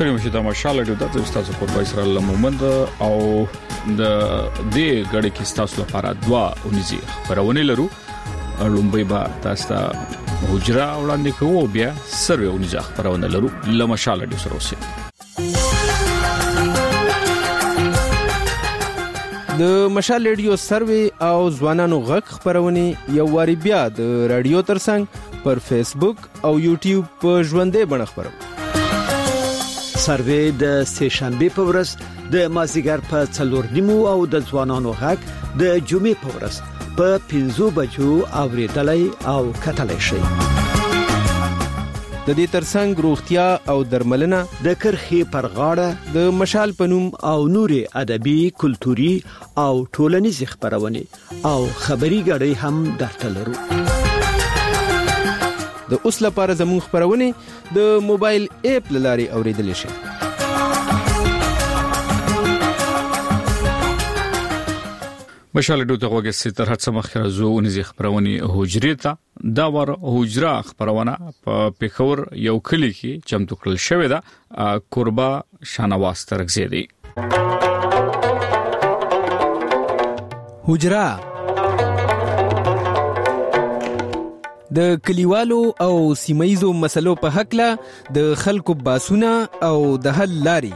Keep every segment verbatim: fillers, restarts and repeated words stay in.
ستړي مشه د مشال ډیو د استاد پروفیسر اسرار الله مومند او د دې غړي کې تاسو لپاره دوا ونیزي خبرونه لرو لومبي با تاسو ته حجره وړاندې کوو بیا سروي ونیزي خبرونه لرو لمشال ډیو سره اوسه د مشال ریډیو سروي او ځوانانو غږ خبرونه یو واری بیا د رادیو ترڅنګ پر فیسبوک او یوټیوب په ژوندې بڼه خبرو سروي د سه شنبه په ورځ د مازیګر په څلور نیمو او د ځوانانو غږ د جمعې په ورځ په پنځو بجو اوریدلای او کتلای شي. د دې ترڅنګ روغتیا او درملنه د کرخي پر غاړه د مشال پنوم او نوري ادبي کلتوري او ټولنیز خبرونه او خبري غړي هم درته لرو. د اوس لپاره زموږ خبرونه د موبایل اپ لاري اوریدل شي. مشال ډیو ته وګورئ چې تر هڅه مخکره زو ونیزي خبرونه حجرې ته دا ور حجره خبرونه په پیښور یو کلی کې چمتو کړل شوې ده قربا شانواز ترغزي دي. حجره د کلیوالو او سیمایزو مسلو په حق له د خلکو باسونه او د حل لاري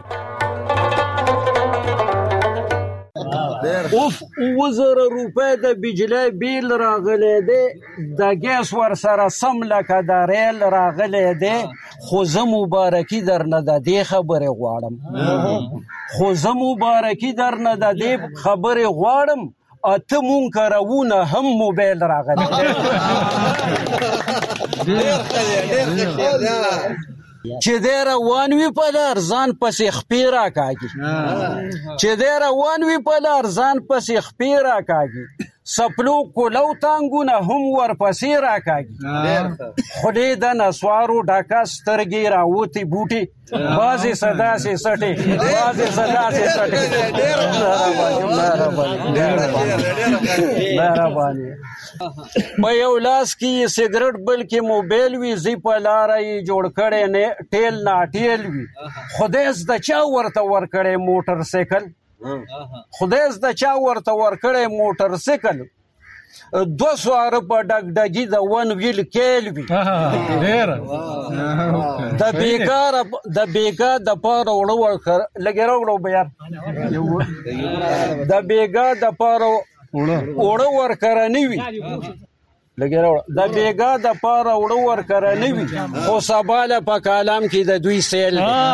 اوف وزر روپے د بجلی بیل راغلی دی د ګیس ور سره سم لکه د ریل راغلی دی خو زه مبارکي درنه د دې خبرې غواړم خو زه مبارکي درنه د دې خبرې غواړم اته مونږ کارونه هم موبایل راغلی چې دې روان وي په لار ځان پسې خپې راکاږي چې دې روان وي په لار ځان پسې خپې راکاږي سپلو کولو تانګونه هم ورپسې راکاږي خولې د نسوارو ډاکه سترګې راوتې بوټي بازې صداسې سټې بازې صداسې سټې مهرباني په یو لاس کې سیګریټ بل کې موبایل وي زی په لاره یې جوړ کړی نه ټیل ناټیل وي خدای زده چا ورته ورکړی موټر سایکل خدای زده چا ورته ورکړی موټر سایکل دو سواره په ډګ ډګي د ون ویل کېل وي د بیکار د بیګا د پاره وړو ورکړ لګیرو وړو بیار د بیګا د پاره وړو ورکړ نه وي لګیرو د بیګا د پاره وړو ورکړ نه وي خو سباله په کلام کې د دوی سیل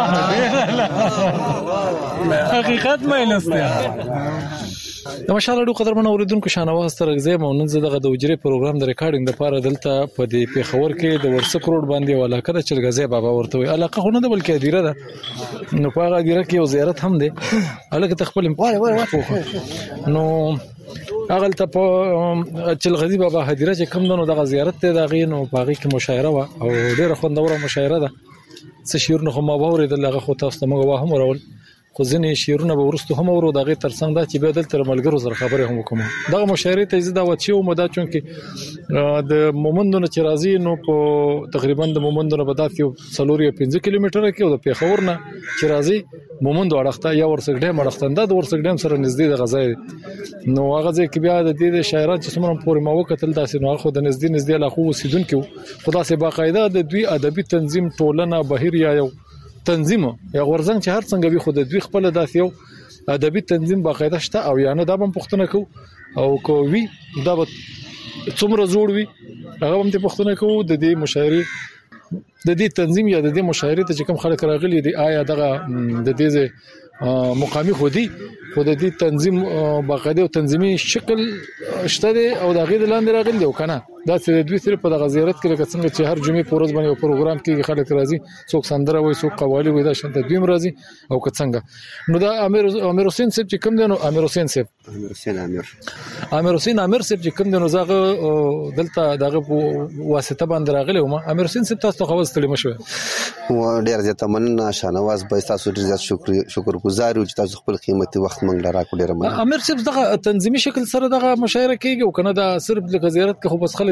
حقیقت مې نسته. د مشال ډیو قدرمن اوریدونکو شانواز ترغزي مونږ زه دغه د وجري پروګرام د ریکارډینګ لپاره دلته په دې پیښور کې د ورسک روډ باندې ولاکه د چلغزي بابا ورته وي علاقه خو نه ده بلکې ادیره ده نو په هغه ادیره کې یو زیارت هم ده الکه تخپل وای وای نو هغه ته په چلغزي بابا هدیره چې کوم دنو دغه زیارت ته دغه نو باغی کې مشاعره و او ډیره خوندوره مشاعره ده څه شعرونه خو ما باورې دغه خو تاسو ته موږ واه هم ورول خو ځنې شعرونه به ورستو هم ورو دغه ترڅنګ دا چې به دلته ملګرو سره خبرې هم وکم دغه مشاعره ته زده و چې مو دا چون کې د مومندونو چې راځي نو په تقریبا د مومندونو په داسې څلور یا پنځه کیلومتره کې او د پیښور نه چې راځي مومندو اړخته یا ورسګ ډیم اړخته د ورسګ ډیم سره نږدې د غزا نو هغه ځکه چې بیا د دې شاعران چې څومره پورې ما وکتل داسې نو خو د نږدې نږدې لا خو وسیدونکو خدا سي باقاعده د دوی ادبي تنظیم ټولنه بهیر یا یو تنظیم یا ورزنګ چې هر څنګه به خود دوی خپل داسې یو ادبي تنظیم باقاعده شته او یا نه دا هم پښتنه کو او کوي دا به څومره جوړ وي هغه هم ته پښتنه کو د دې مشاعري د دې تنظیم یا د دې مشاعري ته کوم خلک راغلي دي آیا دغه د دې مقامي خودي خود دې تنظیم باقاعده تنظیمي شکل شته دي او د غید لاندې راغلي دی کنه دا چې دوی سره په دغه زیارت کې لکه څنګه چې هر جمعې پورز باندې یو پروګرام کې خلک راځي څوک سندره وایي څوک قوالی وایي دا شانته دوی راځي او که څنګه نو دا امیر امیر حسین صاحب چې کوم دی نو امیر حسین صاحب امیر حسین امیر امیر حسین امیر صاحب چې کوم دی نو زغه دلته دغه واسطه باندې راغلی و ما امیر حسین صاحب تاسو خو ستړي مشوي و ډیر زیاته مننه شانواز به تاسو ډیر زیات شکر شکر گزار یو چې تاسو خپل قیمتي وخت مونږ لراکو ډیر مننه امیر صاحب دغه تنظیمي شکل سره دغه مشاعره کیږي او کنه دا صرف د زیارت کې خو بس خلک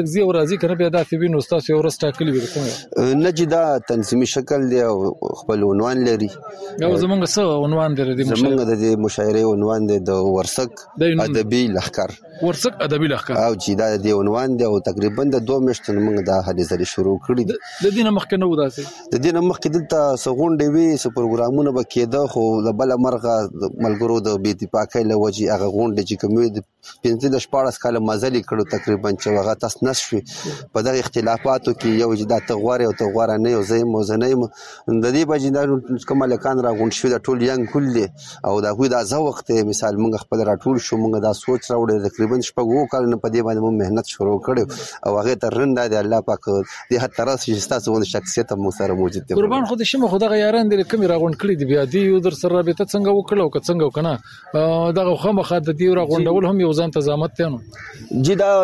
خلک زی او راځي کنه بیا دا فبین استاد یو ورځ ټاکلی وي څنګه نه جدا تنظیمي شکل دی او خپل عنوان لري یو زمونږ څه عنوان دی د زمونږ د دې مشاعرې عنوان دی د ورسک ادبي لښکر ورسک ادبي لښکر او چې دا د عنوان دی او تقریبا د دوه میاشتو موږ دا هلې ځلې شروع کړي دي د دې نه مخکې نه و داسې د دې نه مخکې دلته څه غونډې وي څه پروګرامونه به کېده خو د بله مرغه ملګرو د بې اتفاقۍ له وجې هغه غونډې چې کوم وي د پنځه د شپاړس کاله مزلې کړو تقریبا چې هغه تس نس شوي په دغه اختلافاتو کې یو چې دا ته غواړې او ته غوره نه یو زه یم او زه نه یم د دې وجې دا کوم هلکان راغونډ شوي دا ټول ینګ کل دی او د هغوی دا ذوق دی مثال موږ خپل راټول شو موږ دا سوچ راوړی تقریبا شپږ اووه کالونه په دې باندې موږ محنت شروع کړی او هغې ته رن دا دی الله پاک دې حد ته راسي چې ستاسو غوندې شخصیت هم موږ سره موجود دی قربان خو د شمه خو دغه یاران دې کومې راغونډ کړي دي بیا دې یو در سره رابطه څنګه وکړه او که څنګه وکنه دغه خامخا د دې راغونډول هم یو ځان ته زحمت دی نو جی دا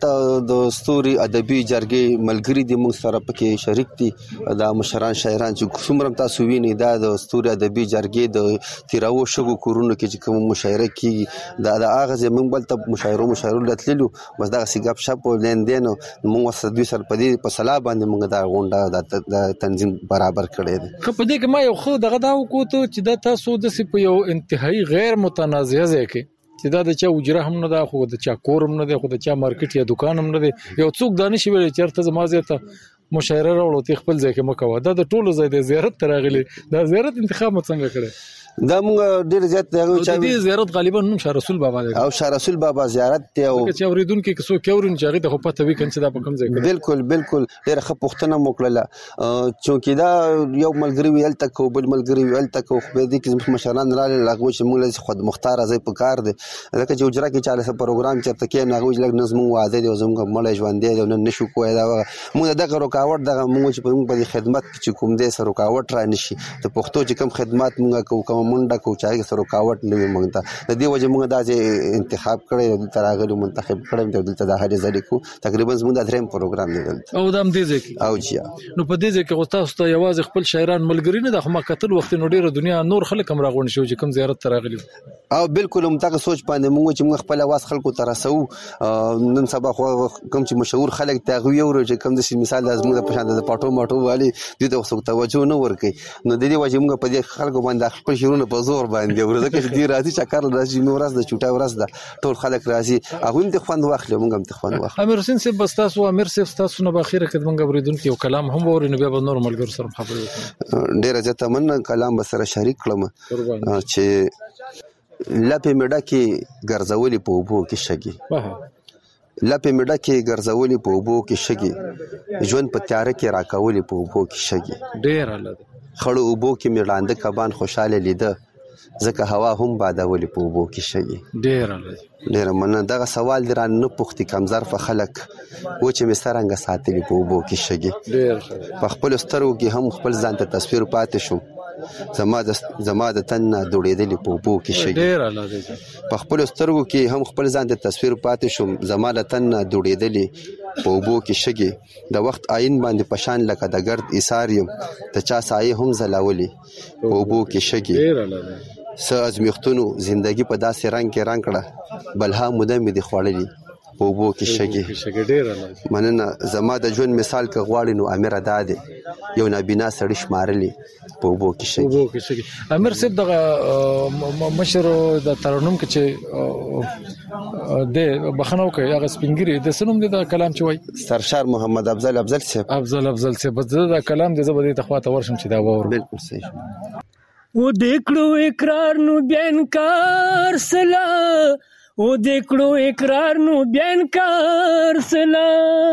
د ستوري ادبي جرګې ملګري دي موږ سره پکې شریک دي دا مشران شاعران چې څومره تاسو وینئ دا د ستوري ادبي جرګې د تیراو شګو کورونو کې چې کوم مشاعره کېږي دا د هغه ځای موږ بل ته مشاعرو مشاعرو له تللو بس دغسې ګپ شپ او لین دین موږ ورسره دوی سره په دې په سلا باندې موږ دا غونډه د تنظیم برابر کړی دی ښه په دې کې ما یو ښه دغه دا وکړو چې دا تاسو داسې په یو انتهایي غیر متنازعه ځای کې چې دا د چا اجره هم نه ده خو د چا کور هم نه دی خو د چا مارکیټ یا دکان هم نه دی یو څوک دا نشي ویلی چې هرته زما ځای ته مشاعره راوړو ته خپل ځای کې مه کوه دا د ټولو ځای دی زیارت ته راغلی دا زیارت انتخاب مو څنګه کړی دا موږ ډېر زیات د دې زیارت غالبا نوم شاه رسول بابا دی او شاه رسول بابا زیارت دی او چې اوریدونکو کې څوک اورین چې هغه د خو پته وي کنه چې دا په کوم ځای کې بالکل بالکل ډېر ښه پوښتنه مو کړله چونکې دا یو ملګري وي هلته کو بل ملګري وي هلته کو خو دې کې مشران راغلل هغوی چې موږ له خود مختاره ځای په کار دی ځکه چې اجره کې چا له پروګرام چېرته کېنو هغوی چې لږ نه زموږ واده دی او زموږ مړی ژوندی دی او نن نشو کوی دا موږ دغه رکاوټ دغه موږ چې موږ په دې خدمت کې چې کوم دی سره رکاوټ را نشي د پښتو چې کوم خدمات موږ کوو کومه منډه کوو چې سره رکاوټ نه وي موږ ته د دې وجې موږ دا چې انتخاب کړی دلته راغلو منتخب کړی او دلته دا هلې ځلې کوو تقریبا زموږ دا درېیم پروګرام دی دلته او دا هم دې ځای کې او جی نو په دې ځای کې خو تاسو ته یوازې خپل شاعران ملګري نه ده خو ما کتل وخت نو ډېره دنیا نور خلک هم راغونډ شوي چې کوم زیارت ته راغلي او بالکل همدغه سوچ باندې موږ چې موږ خپل اواز خلکو ته رسوو نن سبا خو کوم چې مشهور خلک ته هغوی اورو چې کوم داسې مثال د زموږ په شان د پاټو ماټو والي دوی ته څوک توجه نه ورکوي نو د دې وجې موږ په دې خلکو باندې خپل شعرونه په زور باندې اورو ځکه چې دوی راځي چکر راځي نو ورځ د چوټه ورځ ده ټول خلک راځي هغوی هم د خوند واخلي موږ هم د خوند واخلو امیر حسین صاحب بس تاسو امیر صاحب ستاسو نه به اخره کې موږ اورېدونکي یو کلام هم واورو نو بیا به نور ملګرو سره خبرې وکړو ډېره زیاته مننه کلام به سره شریک کړم چې لپې مې ډکې ګرځولې په اوبو کې شګې لپې مې ډکې ګرځولې په اوبو کې شګې ژوند په تیاره کې راکولې په اوبو کې شګې ډېر الله خړو اوبو کې مې ړانده کبان خوشحاله لیده ځکه هوا هم بادولې په اوبو کې شګې ډېر الله ډېره مننه دغه سوال دې رانه نه پوښتي کمزرفه خلک و چې مې څرنګه ساتلي په اوبو کې شګې ډېر په خپلو سترګو کې هم خپل ځان ته تصویر پاتې شوم زما د زما د تن نه دوړېدلې په اوبو کې شګې ډېر الله دې په خپلو سترګو کې هم خپل ځان ته تصویر پاتې شوم زما د تن نه دوړېدلې په اوبو کې شګې د وخت آیین باندې پشان لکه د ګرد ایثار یم د چا سایې هم ځلولې په اوبو کې شګې ډېر الله دې څه ازمیښتونو زندګي په داسې رنګ کې رنګ کړه بلها موده مې دې خوړلي په اوبو کې شګې مننه زما د ژوند مثال که غواړي نو امیر دا دی یو نابینا سړي شمارلي په اوبو کې شګې امیر صاحب دغه مشر د ترنم کې چې د بخنو کوي هغه سپینګری د سنوم د کلام چې وای سرشار محمد افضل افضل صاحب افضل افضل صاحب د کلام د زبر د تخواته ورشم چې دا وور بالکل صحیح و دیکړو اقرار نو بیان کار سلا و دیکړو اقرار نو بیان کار سلا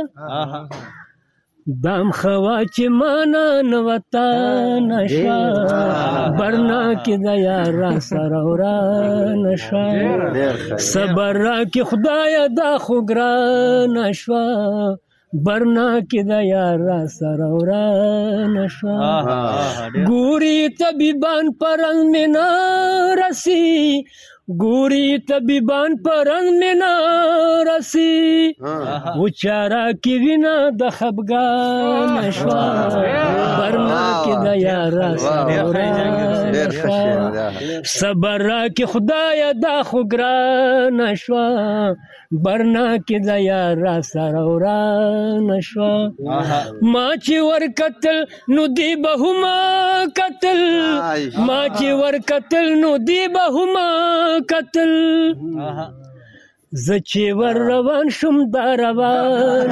دام خوا چې مانا نوتا نشا برنا کې د یارا سره ورا نشا صبر را کې خدای دا خو ګران نشا برنا کې د یارا سره ورا نشا ګوري طبيبان پرنګ مینا رسی ګوري طبيبان پرنګ مینا رسی وچارا کی وینا د خفګان شوا برنا کی د یارا صبر کی خدای دا خګران شوا برنا کی د یارا سروران شوا ما چې ور قتل نو دی بهما قتل ما چې ور قتل نو دی بهما قتل زچې ور روان شم دا روان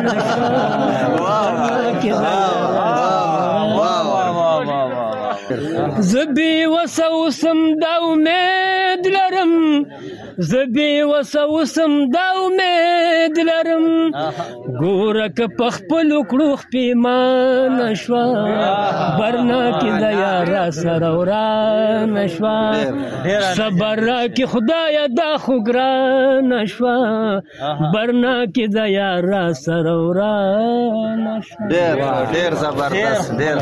زبي وسوسم دا امید لرم زبي وسوسم دا امید لرم ګورک پخپل کړو پیمان شوا برنا کی د یارا سروران شوا صبر کی خدای دا خګران شوا برنا کی د یارا سروران شوا ډېر ډېر زبردست ډېر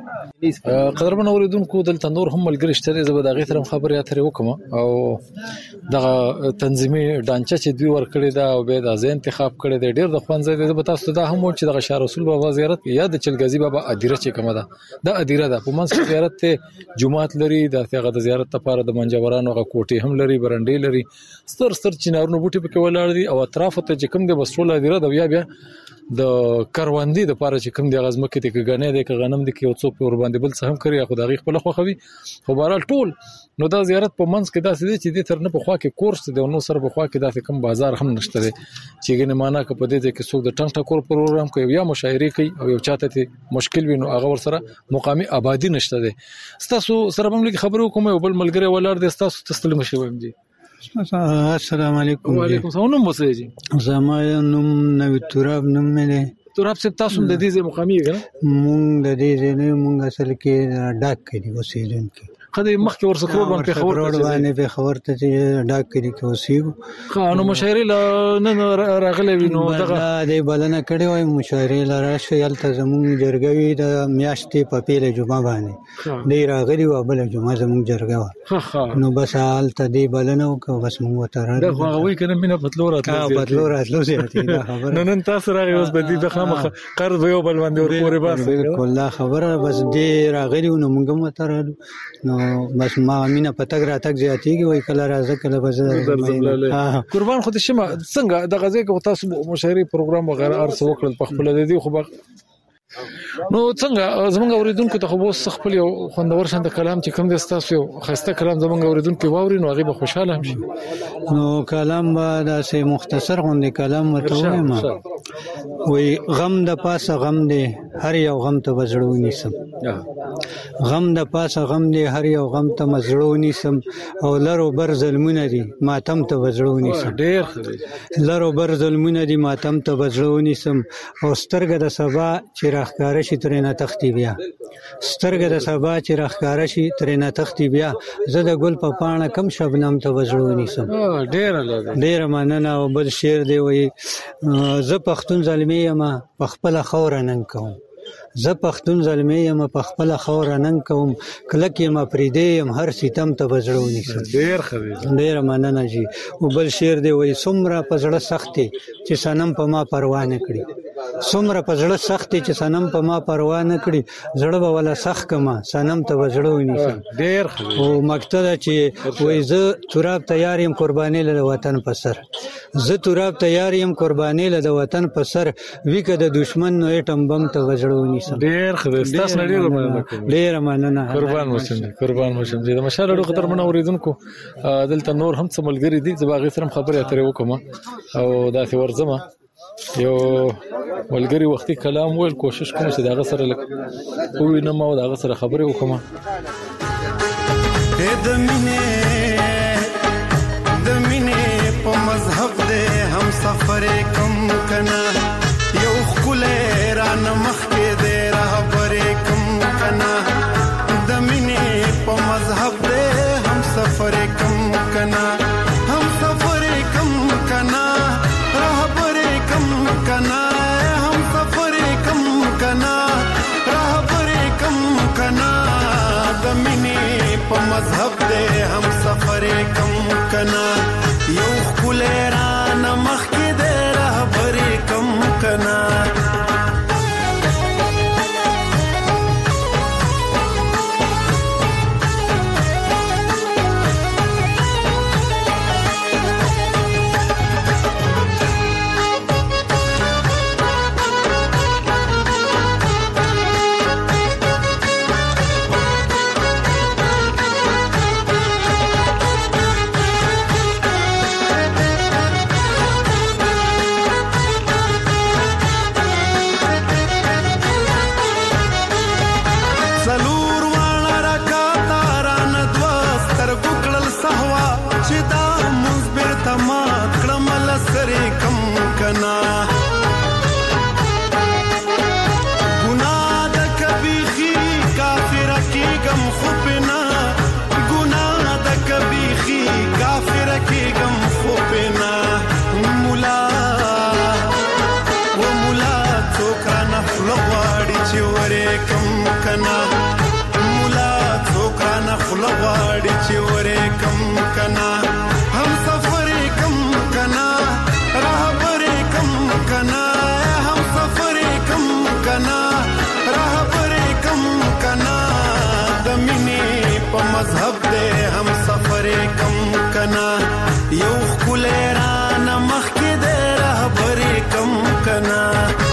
قدرمن اوریدونکو دلته نور هم ملګری شته زه به د هغې سره خبرې اترې وکړم او دغه تنظیمي ډانچه چې دوی ورکړې ده او بیا د ځای انتخاب کړی دی ډېر د خوند ځای دی زه به تاسو ته دا هم وایم چې دغه شاه رسول بابا زیارت یا د چلګازي بابا ادیره چې کومه ده دا ادیره ده په منځ کې زیارت ته جومات لري د هغه د زیارت لپاره د منجورانو هغه کوټې هم لري برنډې لري ستر ستر چنارونو بوټي پکې ولاړ دي او اطراف ته چې کوم دی بس ټوله ادیره ده بیا بیا د کروندې د پاره چې کوم دی غزمکه ته کې غنې دی کې غنم دی کې او څوک ور باندې بل څه هم کوي خو دغه خپل خوخوي خو بهرحال ټول نو دا زیارت په منځ کې داسې دی چې د تر نه په خوا کې کورس دی نو سره په خوا کې داسې کم بازار هم نشته دی چې ګنې معنا ک په دې کې څوک د ټنګ ټکور پروګرام کوي یا مشاعره کوي او یو چاته مشکل وي نو هغه ور سره مقامي آبادی نشته دی تاسو سره هم لګي خبرو کوم او بل ملګری ولر دی تاسو تسلیم شوم جی السلام علیکم وعلیکم السلام نوم وسه جی زما نوم نوی تراب نوم مې تراب سپ تاسو د دې ځای مقامي کنه مونږ د دې ځای نه مونږ اصل کې ډاک کړي اوسېدونکو خدای مخکې ورسره کړو باندې خبر باندې په خبر ته چې ډاک کړي کې اوسېګو خانو مشاعره نن راغلې وینو دغه د بلنه کړي وای مشاعره لراشه یلته زموږ جرګوي د میاشتې په پیله جمعه باندې دی راغلی و بل جمعه زموږ جرګه نو بس حالته دی بلنه او بس موږ وته راځو دا خو وای کنه مینه پتلو راتلو ها پتلو راتلو زیاتې دا خبره نن تاسو راغی اوس به دې د خامخ قرض یو بل باندې ورپورې باسه بالکل لا خبره بس دی راغلی نو موږ وته راځو نو بس ما امینه پتګ راتګ زیاتېږي وای کله راځه کله بزر قربان خو دې شمه څنګه د غزې کو تاسو مشاعري پروګرام وغیرہ ارڅ وکړل په خپل د دې خو نو څنګه زمونږ اوریدونکو ته خو بوس خپل یو خوندور شاند کلام چې کوم د تاسو یو خسته کلام زمونږ اوریدونکو واوري نو هغه به خوشاله هم شي نو کلام به داسې مختصر غونډه کلام وته وایم وای غم د پاسه غم دی هر یو غم ته وزړونی سم غم د پاسه غم دی هر یو غم ته مزړونی سم او لرو بر ظلمونه دي ماتم ته وزړونی سم ډیر لرو بر ظلمونه دي ماتم ته وزړونی سم او سترګه د سبا چې راخکار شي ترې نه تختی بیا سترګه د سبا چې راخکار شي ترې نه تختی بیا زه د ګل په پاڼه کم شبنم ته وزړونی سم ډیر ډیر مننه او بل شعر دی وای زه پښتون زلمی یم په خپل خور نن کوم زه پښتون زلمی یم په خپل خور نن کوم کلک یم پریدې یم هر ستم ته وزړونی سم ډیر خوي ډیر مننه جی او بل شعر دی وای سمره پزړه سختي چې سنم په ما پروا نه کړی سمره پزړه سختي چې سنم په ما پروا نه کړی زړه به ولا سخت کما سنم ته وزړونی سم ډیر خوي او مقصد چې وای زه تراب تیار یم قرباني له وطن په سر زه تراب تیار یم قرباني له وطن په سر وکړه د دشمن نو اټم بم ته وزړونی ډیر خدای تاسو نه ډیر مننه ډیر مننه قربان وشم قربان وشم د مشاله ډېر قدر منه اوریدونکو دلته نور هم څه ملګری دي چې باغې سره خبرې اترې وکم او دا څه ورزمه یو ملګری وختي کلام ویل کوشش کوم چې دا غسر لک او نه ما دا غسر خبرې وکم د مینې د مینې په مذهب دې هم سفر کم کنا یو خل ران مخ کې دې رهبر کم کنا د مینې په مذهب دې هم سفر کم کنا هم سفر کم کنا رهبر کم کنا هم سفر کم کنا رهبر کم کنا د مینې په مذهب دې هم کنا گناہ د کبیخی کافر کیږم خو پنا گناہ د کبیخی کافر کیږم خو پنا مولا و مولا څوک رانه خوله غواړي چې ورې کم کنا مولا څوک رانه خوله غواړي چې ورې کم کنا هم سفر کم کنا رهبر کم کنا هم سفر کم کنا رهبر کم کنا د مینې په مذهب دې هم سفر کم کنا یو ښکلی رانه مخکې دې رهبر کم کنا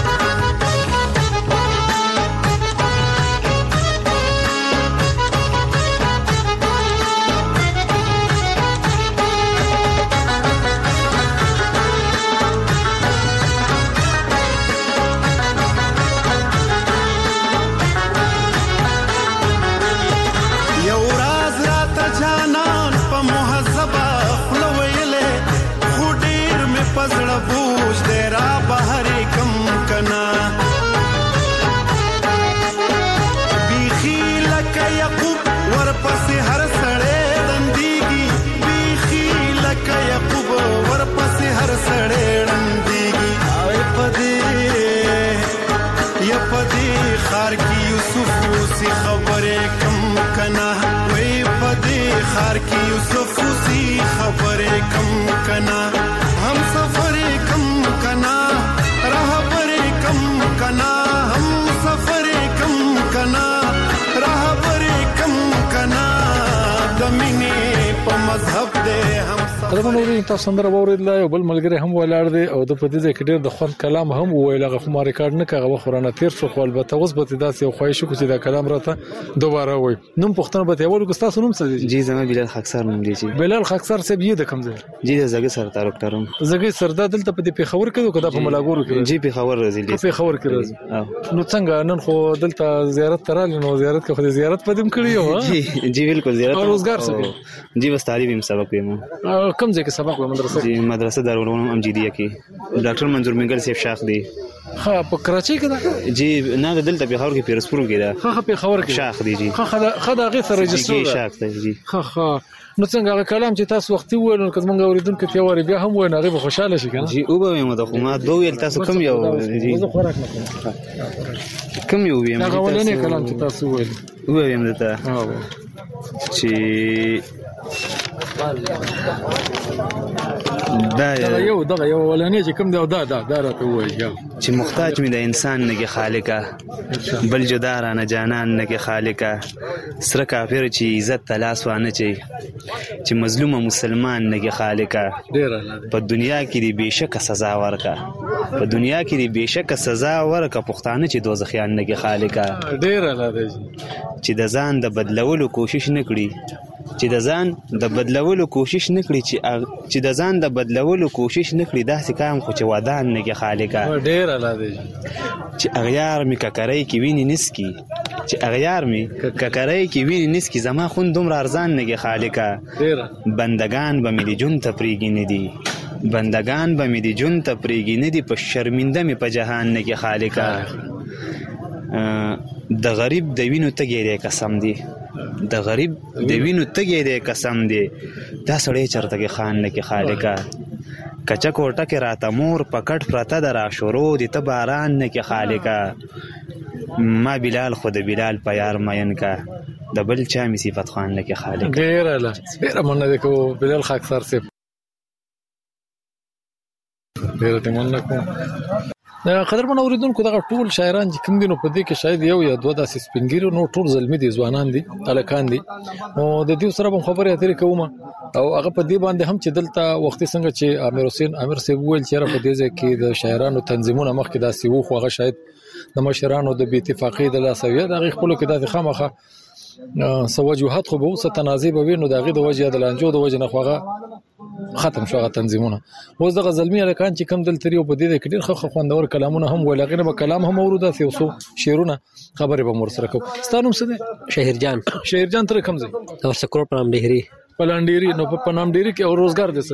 پزړه بوج دې را بهر کم کنا بیخي لکه یعقوب ورپسې هر سړی ړندېږي بیخي لکه یعقوب ورپسې هر سړی ړندېږي اوی په دې یا په دې ښار کې یوسف اوسي خبرې کم کنا وی په دې ښار کې یوسف اوسي خبرې کم کنا हम सफर कम कना रहबर कम कना हम सफर कम कना रहबर कम कना दमिने په مذهب دې هم دا نو ورته سندره وریدل یو بل ملګری هم ولاړ دی او د پدې ځکه ډېر د خوند کلام هم ویل هغه خو ما ریکارډ نه کاغه خورانه تیر شو خو البته اوس به داسې یو خواهش وکړي دا کلام راته دوباره وای نوم پښتنه به یو ګستا سنوم څه دی جی زما بلال خاکسار نوم دی جی بلال خاکسار صاحب یې د کوم ځای جی د زګي سره تعلق لرم زګي سردا دلته په پیښور کې کده په ملاګورو کې جی پیښور راځي په پیښور کې راځي نو څنګه نن خو دلته زیارت ترال نو زیارت کې خو زیارت پدیم کړی یو جی جی بالکل زیارت او روزګار څه جی بس تعلیم سبق ویم کوم ځای کې سبق و مدرسه جی مدرسه دارالعلوم امجدیه کې ډاکټر منظور منګل صاحب شاخ دی ها په کراچۍ کې دا جی نه دلته پیښور کې پیرسپور کې دا ها پیښور کې شاخ دی جی ها خدا غي سره رجسټر دی شاخ دی جی ها ها نو څنګه هغه کلام چې تاسو وختي وویل نو کومه اوریدونکو کې وری بیا هم وای نه غي خوشاله شي کنه جی او به مو د خو ما دوه ویل تاسو کم یو جی زه خوراک نه کم یو ویم هغه ولنه کلام چې تاسو ویل ویم دته ها چې دا یو دا یو ولنه چې کوم دی دا دا دا راته وایي چې محتاج مې د انسان نه کې خالقه بل جدا را نه جانان نه کې خالقه سره کافر چې عزت تلاس وانه چي چې مظلوم مسلمان نه کې خالقه په دنیا کې دی بهشکه سزا ورکا په دنیا کې دی بهشکه سزا ورکا پښتانه چې دوزخیان نه کې خالقه ډیر الله چې د ځان د بدلولو کوشش نکړي چې د ځان د بدلولو کوشش نکړي چې چې د ځان د بدلولو کوشش نکړي داسې کام خو چې ودان نه کې خالقه ډیر الله دې چې اغیار می ککرای کې ویني نسکی چې اغیار می ککرای کې ویني نسکی زما خون دومره ارزان نه کې خالقه بندگان به مې جون ته پریږي نه دي بندگان به مې جون ته پریږي نه دي په شرمنده می په جهان نه کې خالقه د غریب د وینو تګیری قسم دی د غریب د وینو تګیری قسم دی دا سړی چرته کې خان نه کې خالقه کچا کوټه کې راته مور پکټ پرته درا شروع دي ته باران نه کې خالقه ما بلال خود بلال په یار مین کا د بل چا می صفات خان نه کې خالقه ډیر الله ډیر مننه ده کو بلال خاکسار سے ډیر ته مننه کوم قدرمن اوریدونکو دغه ټول شاعران چې کوم دي نو په دې کې شاید یو یا دوه داسې سپینګیرو نو ټول زلمی دي ځوانان دي الکان دي او د دې سره هم خبرې اترې کوم او هغه په دې باندې هم چې دلته وختي څنګه چې امیر حسین امیر سی وویل چې په دې ځای کې د شاعرانو تنظیمونه مخکې داسې وو خو هغه شاید د مشرانو د بې اتفاقۍ د لاسویه د هغې خپلو کې داسې خامخه سوجوهات خو به اوس تنازع به وي نو د هغې د وجې یا د لانجو د وجې نه خو هغه ختم شو هغه تنظیمونه اوس دغه زلمی الکان چې کم دلته یو په دې کې ډېر ښه خوندور کلامونه هم ویل هغې نه به کلام هم اورو داسې یو څو شعرونه خبرې به مو ورسره کوو ستا نوم څه دی شهرجان شهرجان ته کوم ځای ورسکروټ په نامډیري په لانډیري نو په نامډیري کې او روزګار دی څه دی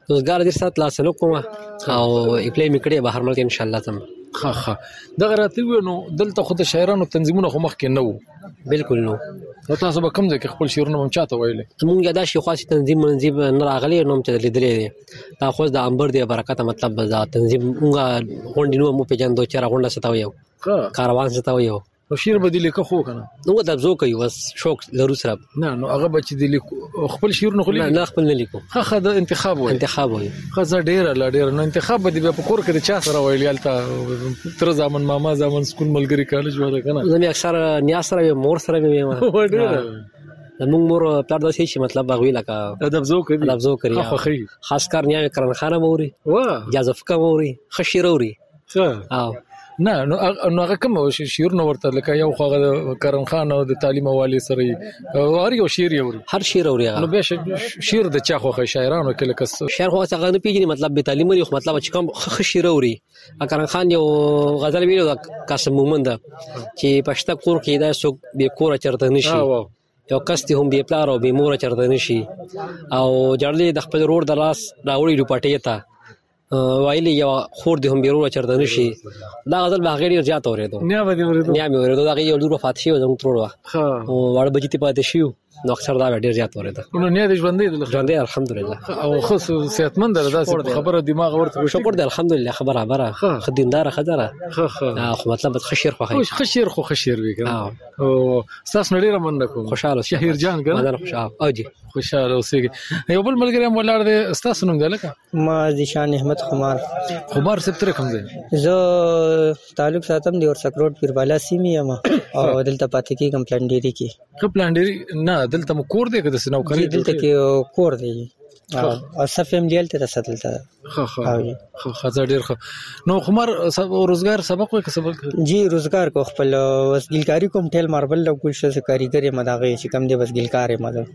روزګار دې سات لا سلو کوم او اپلای میکړې بهر ملک ان شاء الله تم ها ها دغه راته نو دلته خو د شاعرانو تنظیمونه خو مخ کې نه وو بالکل نو نو تاسو به کوم ځای کې خپل شعرونه هم چاته ویلې مونږ دا شي خاص تنظیم منظیم نه راغلي نو چې لیدلې دا خو د انبر دی برکت مطلب دا تنظیم مونږ غونډینو مو په جان دوه چر غونډه ستاو یو کاروان ستاو یو نو شعر به دې لیکو خو کنه نو دا زو کوي بس شوق لرو سره نه نو هغه بچ دې لیکو خپل شعر نه خو نه خپل نه لیکو خه خه د انتخاب وای انتخاب وای خزه ډیر لا ډیر نو انتخاب دې په کور کې چا سره ویل یالته تر ځامن ماما ځامن سکول ملګری کالج وره کنه زمي اکثر نیا سره مور سره مې و ډیر موږ مور پلار د شي مطلب هغه لکه ادب زو کوي ادب زو کوي خو خاص کار نیا کرن خانه موري واه جازف کا موري خشيروري ها او نه نو نو هغه کوم شعر نو ورته لکه یو خو د کرم خان او د تعلیم والی سره او یو شعر یوري هر شعر اوري نو به شعر د چا خو شاعرانو کې لکه شعر خو څنګه نه پیژني مطلب به تعلیم لري خو مطلب چې کوم خ شعر اوري کرم خان یو غزل ویلو د قاسم مومند چې پښتا کور کې دا سو به کور چرته نشي یو کس ته هم به پلار او به مور چرته نشي او جړلې د خپل روډ د لاس راوړي لپټې ته وایلی یو خور دې هم بیرو چرته نشي دا غزل به غیر زیات اورېدو نیا به دې اورېدو نیا مې اورېدو دا یو لور فاتحه و زموږ تروړه ها او وړ بچی ته پاتې شو نو اکثر دا ډیر زیات اورېدو نو نیا دې ژوندې ژوندې الحمدلله او خص صحتمند ده دا خبره دماغ ورته شکر دې الحمدلله خبره خبره خدیندار خدره ها ها خو مطلب خشیر خو خشیر خو خشیر وی کنه او تاسو نړۍ رمن کوم خوشاله شهیر جان کنه مدن خوشاله او جی خوشاله اوسېږي یو بل ملګری هم ولاړ دی تاسو نوم دی لکه ما ذیشان احمد خمار خمار سپ تر کوم دی زه تعلق ساتم دی اور سکروټ پیروالا سیمه یم او دلته پاتې کېږم پلانډيري کې خو پلانډيري نه دلته مو کور دی که د سنوکري دلته کې کور دی او صفم دیل ته رسیدلته خو خو خو خزر ډیر خو نو خمر روزګار سبق وای که سبق جی روزګار کو خپل وسګلکاری کوم ټیل ماربل لو کول شو کاریګر مداغه چې کم دی وسګلکار مده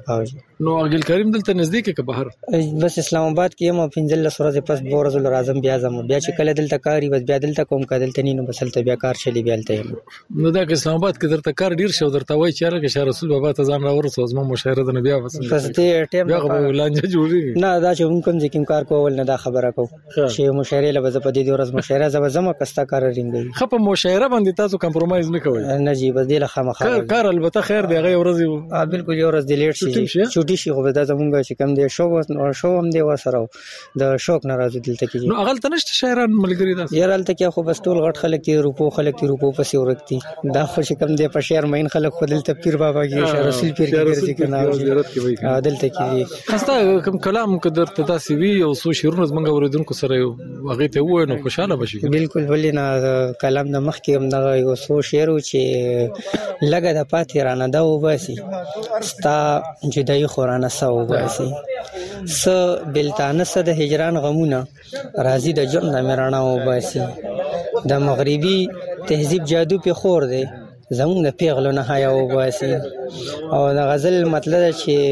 نو وسګلکاری دلته نزدیک کې بهر بس اسلام آباد کې م پنځل سورې پس بورز الرازم بیا زم بیا چې کله دلته کاری بس بیا دلته کوم کدل تنی نو بسلته بیا کار شلی بیا تل نو دا اسلام آباد کې درته کار ډیر شو درته وای چې راګه شه رسول بابا ته ځان راورسو زما مشاهره د نبی بس دې ټیم لانجه جوړی نه دا چې کوم ځکه کار کول نه دا خبره کو چې مشاهره لبه په دې ورځ مشاهره زما زما کستا کار رینګي خپ مشاهره باندې تاسو کمپرمایز نه کوئ نه جی بس دې لخوا مخه کار کار البته خیر دی هغه ورځ ا بالکل یو ورځ د لیټ شي چوټي شي خو دا زمونږ چې کم دی شو او شو هم دی وسره د شوق ناراض دلته کې نو اغل تنشت شاعران ملګری دا یار الته کې خو بس ټول غټ خلک کې روپو خلک کې روپو پسې ورکتي دا خو چې کم دی په شعر مین خلک خو دلته پیر بابا کې رسول پیر کې ګرځي کنه دلته کې خسته کوم کلام قدر ته تاسو وی او سو شعرونه زمونږ اوریدونکو سره هغه ته وای نو خوشاله بشي بالکل ولې نه کلام د مخ کې هم دا یو سو شعر چې لګه د پاتې رانه دا وباسي ستا جدای خورانه سو وباسي س بلتانه س د هجران غمونه راضی د جون د میرانا وباسي د مغربي تهذیب جادو په خور دی زمون د پیغلو نه حیا وباسي او د غزل مطلب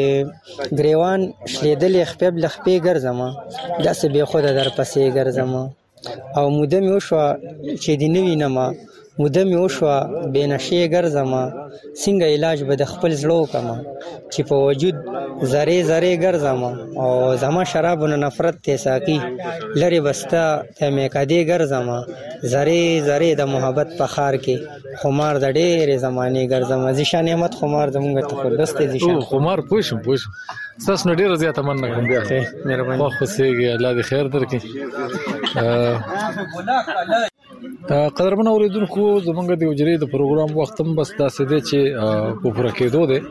چې گریوان شلیدل خپل لخپې ګرځما داسې به خود در پسې ګرځما او مودم یو شو چې دی نوی نما مودم یو شو به نشي ګرځما څنګه علاج به د خپل زړه کما چې په وجود زری زری ګرځما او زما شرابونه نفرت ته ساقي لری بستا ته مې کدي ګرځما زری زری د محبت په خار کې خمار د ډېر زمانه ګرځما ذیشان احمد خمار زمونږ ته دسته ذیشان خمار پوښم پوښم تاسو نو ډیر زیاته مننه کوم بیا مهرباني خو خوشیږي الله دې خیر درکړي قدرمن اوریدونکو زمونږ د وجري د پروګرام وخت هم بس داسې دی چې په پوره کېدو دی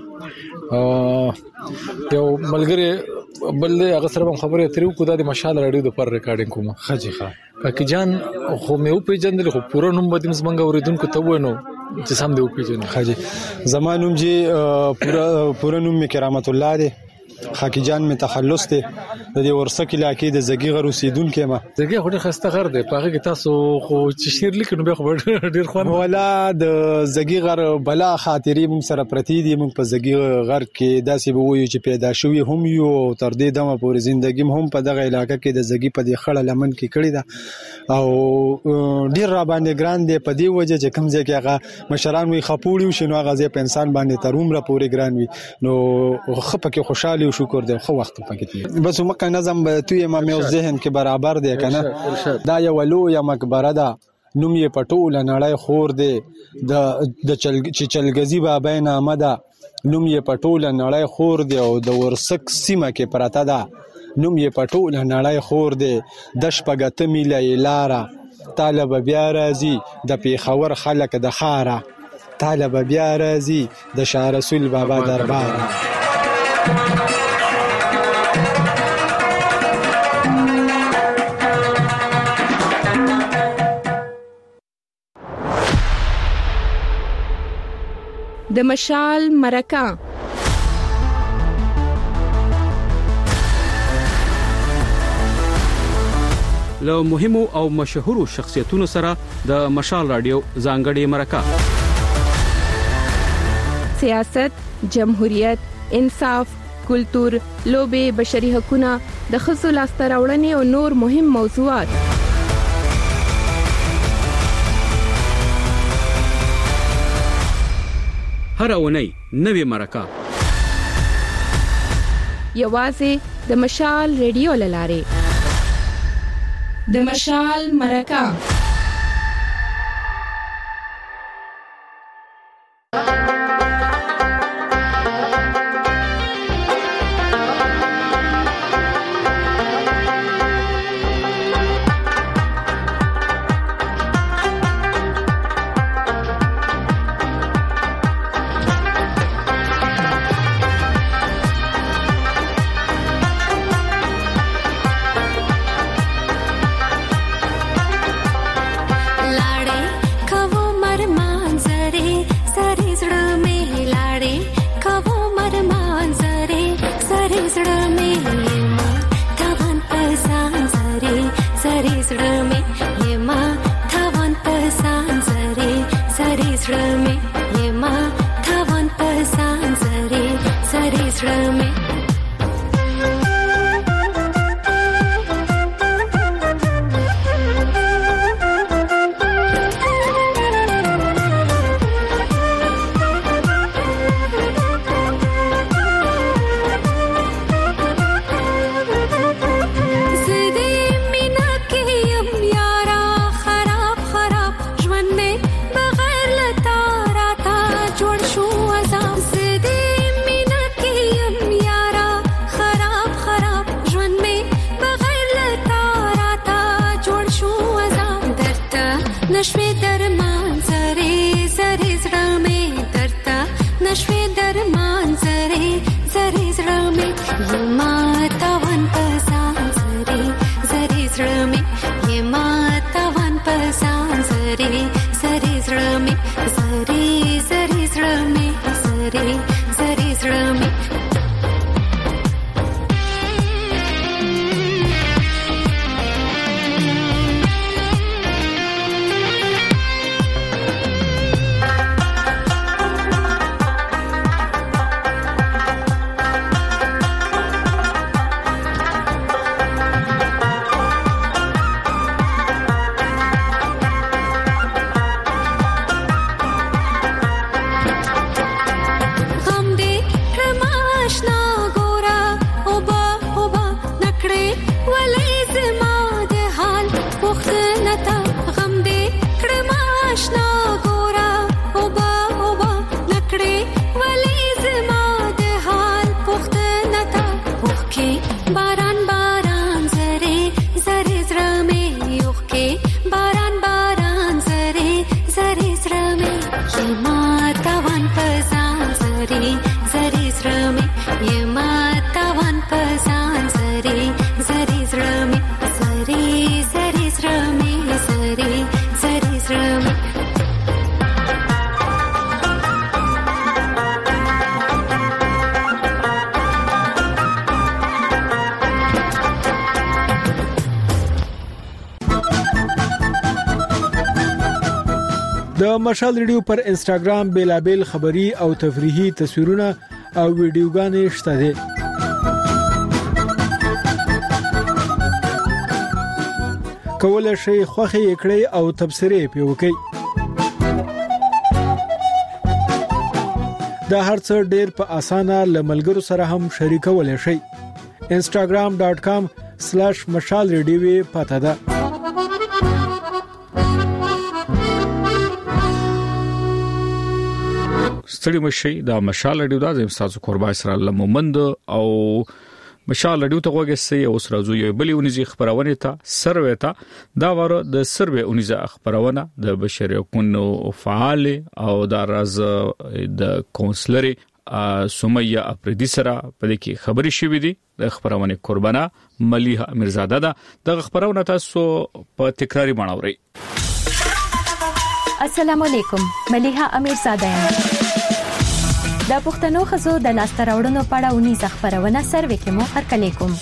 یو ملګری بل هغه سره خبرې اترې کو د مشال رادیو د پر ریکارډینګ کوم خجی ښه پکې جان خو مې او پیجندل خو پوره نوم به زمونږ اوریدونکو ته وینو چې سم دی او پیجن خجی زمانوم جی پوره پوره نوم می کرامت الله دی خاکی جان می تخلص دی د دې ورسک علاقې د زګي غر اوسیدونکو ما زګي خو ډېر خسته غر دی پاره کې تاسو خو چې شیر لیکنو به خو ډېر خوان ولا د زګي غر بلا خاطرې موږ سره پرتی دي موږ په زګي غر کې داسې به وایو چې پیدا شوی هم یو تر دې دمه پورې ژوندۍ هم په دغه علاقې کې د زګي په دې خړه لمن کې کړی ده او ډېر را باندې ګران دی په دې وجه چې کوم ځای کې هغه مشران وي خپوړي شنو هغه ځای په انسان باندې تروم را پورې ګران وي نو خپه کې خوشاله او شکر دی خو وخت پکې بس پاک نظم توی ما میو ذهن کې برابر دی کنه. دا یو لویه مقبره ده، نوم یې په ټوله نړۍ خور دی. د د چې چلګزي بابا نامه ده، نوم یې په ټوله نړۍ خور دی. او د ورسک سیمه کې پراته ده، نوم یې په ټوله نړۍ خور دی. د شپږ اته میله لاره طالب بیا راځي د پیښور خلک د خاره، طالب بیا راځي د شاه رسول بابا دربار. د مشال مرکه له مهمو او مشهورو شخصیتونو سره د مشال رادیو ځانګړې مرکه. سیاست، جمهوریت، انصاف، کلتور، لوبې، بشري حقوقونه، د ښځو لاسته راوړنې او نور مهم موضوعات. هر اونۍ نوې مرکه یوازې د مشال ریډیو لاره. د مشال مرکه د مشال ریډیو پر انسټاګرام بیلابل خبری او تفریحي تصویرونه او ویډیوګانې شته دي. کولای شئ خوښي کړئ او تبصرې پې وکړئ. دا هر څه ډېر په اسانه له ملګرو سره هم شریکولای شئ. instagram dot com slash مشال ریډیو پته ده. ستړي مشي دا مشال ریډیو دا زم تاسو قربای سره لمومند او مشال ریډیو ته وګورئ اوس راځو یو بلی ونیزي خبرونه ته سروې ته دا وره د سروې ونیزه خبرونه د بشري حقوقو فعال او دا راز د کونسلري سمیه افریدی سره په دې کې خبري شوې دي. د خبرونه قربانه ملیحه امیرزاده ده. د خبرونه تاسو په تکراری باندې السلام علیکم، ملیحه امیرزاده یم. د پښتنو خزو د لاسته راوړنو په اړه ونی خبرونه سروې کې مو هرکلی کوم.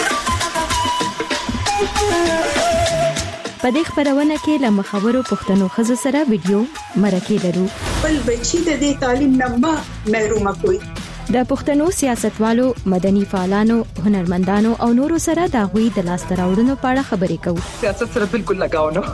په دې خبرونه کې له مخورو پښتنو خزو سره ویډیو مرکه لرو. بل بچی د دې تعلیم نه محروم کوي. د پښتنو سیاستوالو، مدني فعالانو، هنرمندانو او نورو سره د غوي د لاسته راوړنو په اړه خبرې کوو. سیاست سره بالکل لگاو نه.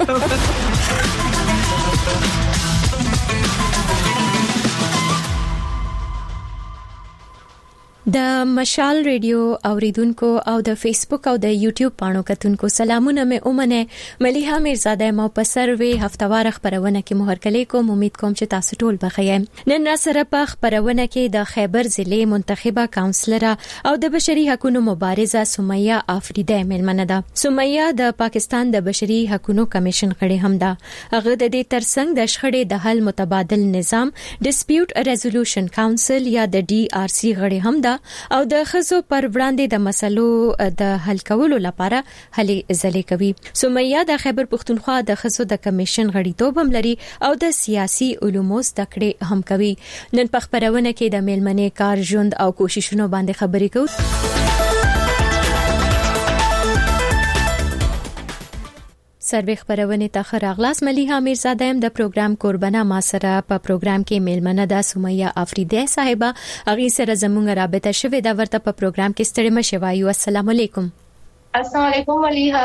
د مشال ریډیو اوریدونکو او د فیسبوک او د یوټیوب پاڼو کتونکو سلامونه مې اومنه. ملیحه امیرزاده مو په سروې هفتوار خبرونه کې مهرکلی کوم. امید کوم چې تاسو ټول بخیر. نن را سره په خبرونه کې د خیبر ضلع منتخبه کونسلر او د بشري حقوقو مبارزه سمیه افریدی ملمنه ده. سمیه د پاکستان د بشري حقوقو کمیشن غړي هم ده. هغه د دې ترڅنګ د شخړې د حل متبادل نظام ډیسپیوټ ریزولوشن کونسل یا د ډي آر سی غړي هم ده او د خزو پر وړاندې د مسلو د حل کولو لپاره هلي ځلې کوي. سمیه د خیبر پښتونخوا د خزو د کمیشن غړیتوب هم لري او د سیاسي علومو زده کړې هم کوي. نن په خبرونه کې د میلمنې کار ژوند او کوششونو باندې خبرې کوو. سروې خبرونه ته خراغلاس. ملیحه امیرزاده هم د پروګرام قربانه ما سره په پروګرام کې میلمنه ده سمیه افریدی صاحبہ. اغه سره زموږ رابطه شوه دا ورته په پروګرام کې ستړي مشه وایو. السلام علیکم. السلام علیکم ملیحه.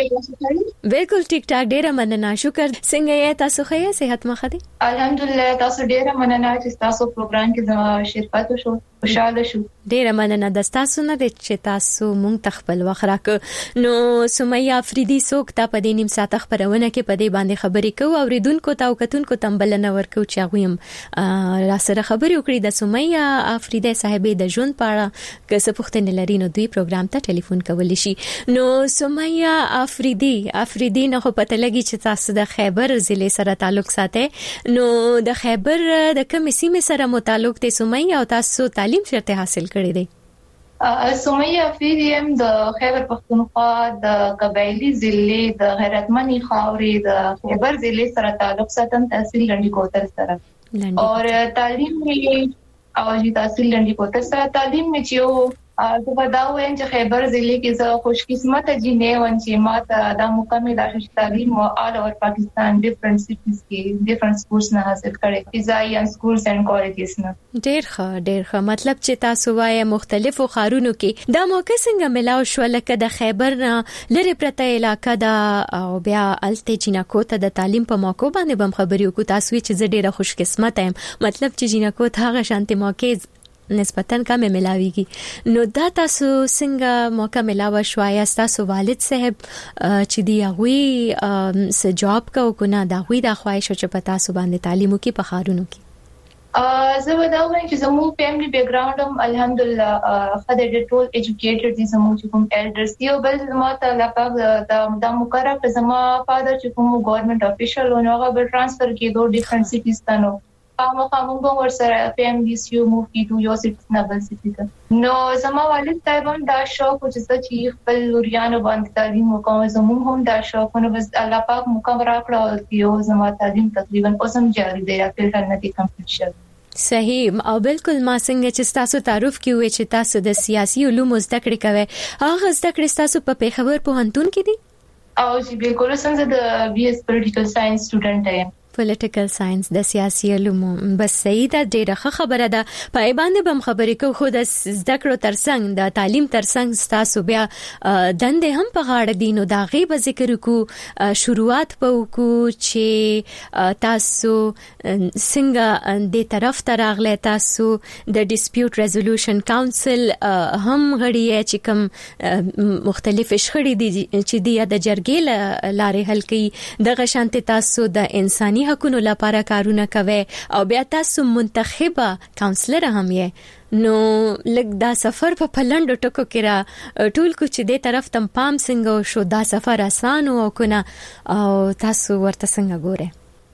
بالکل ټیک ټاک. ډیره مننه. شکر. څنګه یې تاسو؟ ښه صحت مخه دي؟ الحمدلله. تاسو ډیره مننه چې تاسو پروګرام کې زما شرکت وشو. خوشاله شو. ډیره مننه د تاسو نه چې تاسو مونږ تخپل وخراک. نو سمیه افریدی څوک ته په دې نیم ساعت خبرونه کې په دې باندې خبرې کوو او ریدونکو ته او کتونکو تمبل نه ورکو چې غویم را سره خبرې وکړي د سمیه افریدی صاحبې د ژوند په اړه که څه پوښتنې لري نو دوی پروګرام ته ټلیفون کولی شي. نو سمیه افریدی افریدی نه خو پته لګي چې تاسو د خیبر ضلع سره تعلق ساتي. نو د خیبر د کومې سیمې سره متعلق دي سمیه او تاسو تعلیم چیرته حاصل کړی دی؟ سمیه افریدی هم د خیبر پښتونخوا د قبایلی ضلع د غیرتمنی خاورې د خیبر ضلع سره تعلق ساتم. تحصیل لنډی کوتل سره اور تعلیم می او جی تحصیل لنډی کوتل سره تعلیم می چې زه بداو یم چې خیبر ضلع کې زه خوش قسمت جنې ون چې ماته د مکمل داشت تعلیم او آل اوور پاکستان ډیفرنٹ سټیز کې ډیفرنٹ سکولز نه حاصل کړي. فضائي ان سکولز اینڈ کالجز نه. ډیر ښه ډیر ښه. مطلب چې تاسو وایي مختلفو خارونو کې دا موقع څنګه ملاو شو لکه د خیبر نه لری پرته علاقہ دا او بیا الته جنکو ته د تعلیم په موقع باندې بم خبرې وکړو. تاسو چې زه ډیره خوش قسمت یم. مطلب چې جنکو ته هغه شانتي موقع نسبتاً کم ملاويږي. نو دا تاسو څنګه موقع ملاوه شو؟ یا تاسو والد صاحب چې دی هغه س جاب کو کنه دا غوي د خواهش چې پتا سو باندې تعلیمو کې په خارونو کې زه وداو چې زموږ فیملی بیک ګراوند هم الحمدلله خدای دې ټول ایجوکیټډ دي. زموږ کوم ایلډرز دی او بل زما ته لپاره د مقرره زما فادر چې کوم ګورنمنت افیشل او هغه به ترانسفر کېدو ډیفرنٹ سټیز ته نو هغه کوم ور سره فیملی سیو موو کیدو یو سټیز نه بل سټیز. نو زما والد صاحب هم دا شوق چې چې خپل لوريانو باندې تعلیم وکوم. زموږ هم دا شوق نو بس الله پاک موږ راکړو یو زما تعلیم تقریبا اوسم جاری دی خپل نه کمپلیټ شو. صحیح. او بالکل ما څنګه چې تاسو تعارف کیوي چې تاسو د سیاسي علومو زده کړې کوي هغه زده کړې تاسو په پیښور پوهنتون کې دي؟ او چې بالکل څنګه د بي اس پولیټیکل ساينس سټوډنټ یم. پولیټیکل ساينس د سیاسي علومو. بس صحیح ده، ډیره خبره ده. په باندې بم خبرې کو خو د زده کړو ترڅنګ د تعلیم ترڅنګ تاسو بیا دندې هم په غاړه دي، نو دا غي به ذکر کو شروعات په کو چې تاسو څنګه د طرف تراغله تاسو د ډیسپیوټ ریزولوشن کاونسل هم غړي چې کوم مختلف شخړې دي چې د جرګې لارې حل کوي، دغه شانتي تاسو د انساني حقوقو لپاره کارونه کوي او بیا تاسو منتخبه کاونسلر هم یې. نو لږ دا سفر په پلنډو ټکو کې را ټول کو چې د طرف تم پام څنګه شو، دا سفر آسان او کنه او تاسو ورته څنګه ګوره؟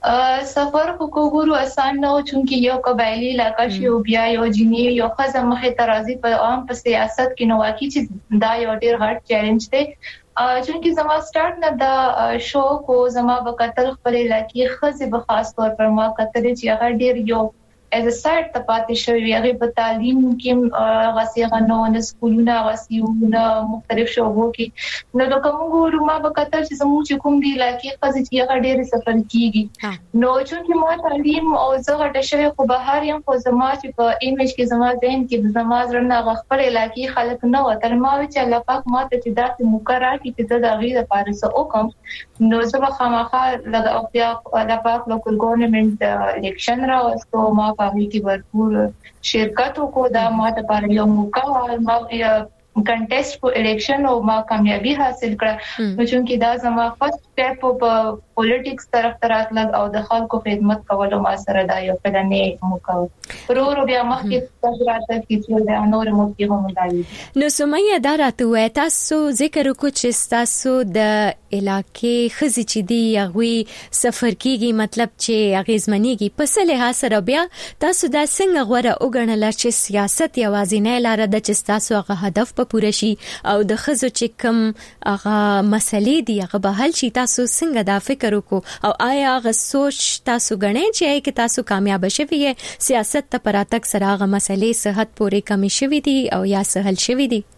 سفر خو کوګورو آسان نه و، چونکی یو قبایلی علاقه شی او بیا یو جنی یو خزه مخه ترازی په عام په سیاست کې نو واقعي چې دا یو ډیر هارد چیلنج دی. چونکی زما سٹارټ نه دا شو کو زما وکتل خپل علاقې خزه به خاص طور پر ما کتل چې هغه ډیر یو از ا سایت ته پاتې شوی، هغه په تعلیم کې غسیغه نو د سکولونو غسیونه مختلف شوبو کې نو د کوم ګورو ما به کتل چې زموږ چې کوم دی علاقې خزه چې هغه ډیر سفر کیږي. نو چونکی ما تعلیم او زغه د شوی خو بهر یم، خو زما چې په ایمیج کې زما ذهن کې زما زړه خپل علاقې خلک نه وتر ما چې الله پاک ما ته چې داسې مقرره کړي چې د غیر لپاره څه وکم، نو زه به خامخا د بیا الله پاک لوکل ګورنمنت الیکشن راوستو، ما پاوی کی بھرپور شرکت کو دا ما ته پر یو موقع ما کنټیسټ په الیکشن او ما کامیابی حاصل کړه. نو چونکی دا زما فرست سټیپ په پولیټکس طرف تراتل او د خلکو خدمت کول ما سره دا یو پلانې موقع ورو ورو بیا مخکې تجربه کیږي دا نور موقع هم دایي. نو سمیا دا راته تاسو ذکر وکړو چې تاسو د علاقې خزي چې دی هغه سفر کیږي، مطلب چې اغیزمنېږي پس له سره بیا تاسو دا څنګه غوړه وګڼل چې سیاست یوازې نه لاره د چې تاسو هغه هدف په پوره شي او د خزو چې کوم هغه مسلې دی هغه به حل شي، تاسو څنګه دا فکر وکړو او آیا هغه سوچ تاسو غنئ چې کې تاسو کامیاب شوي سیاست ته پراتک سره هغه مسلې صحت پورې کمی شوي دي او یا سهل شوي دي؟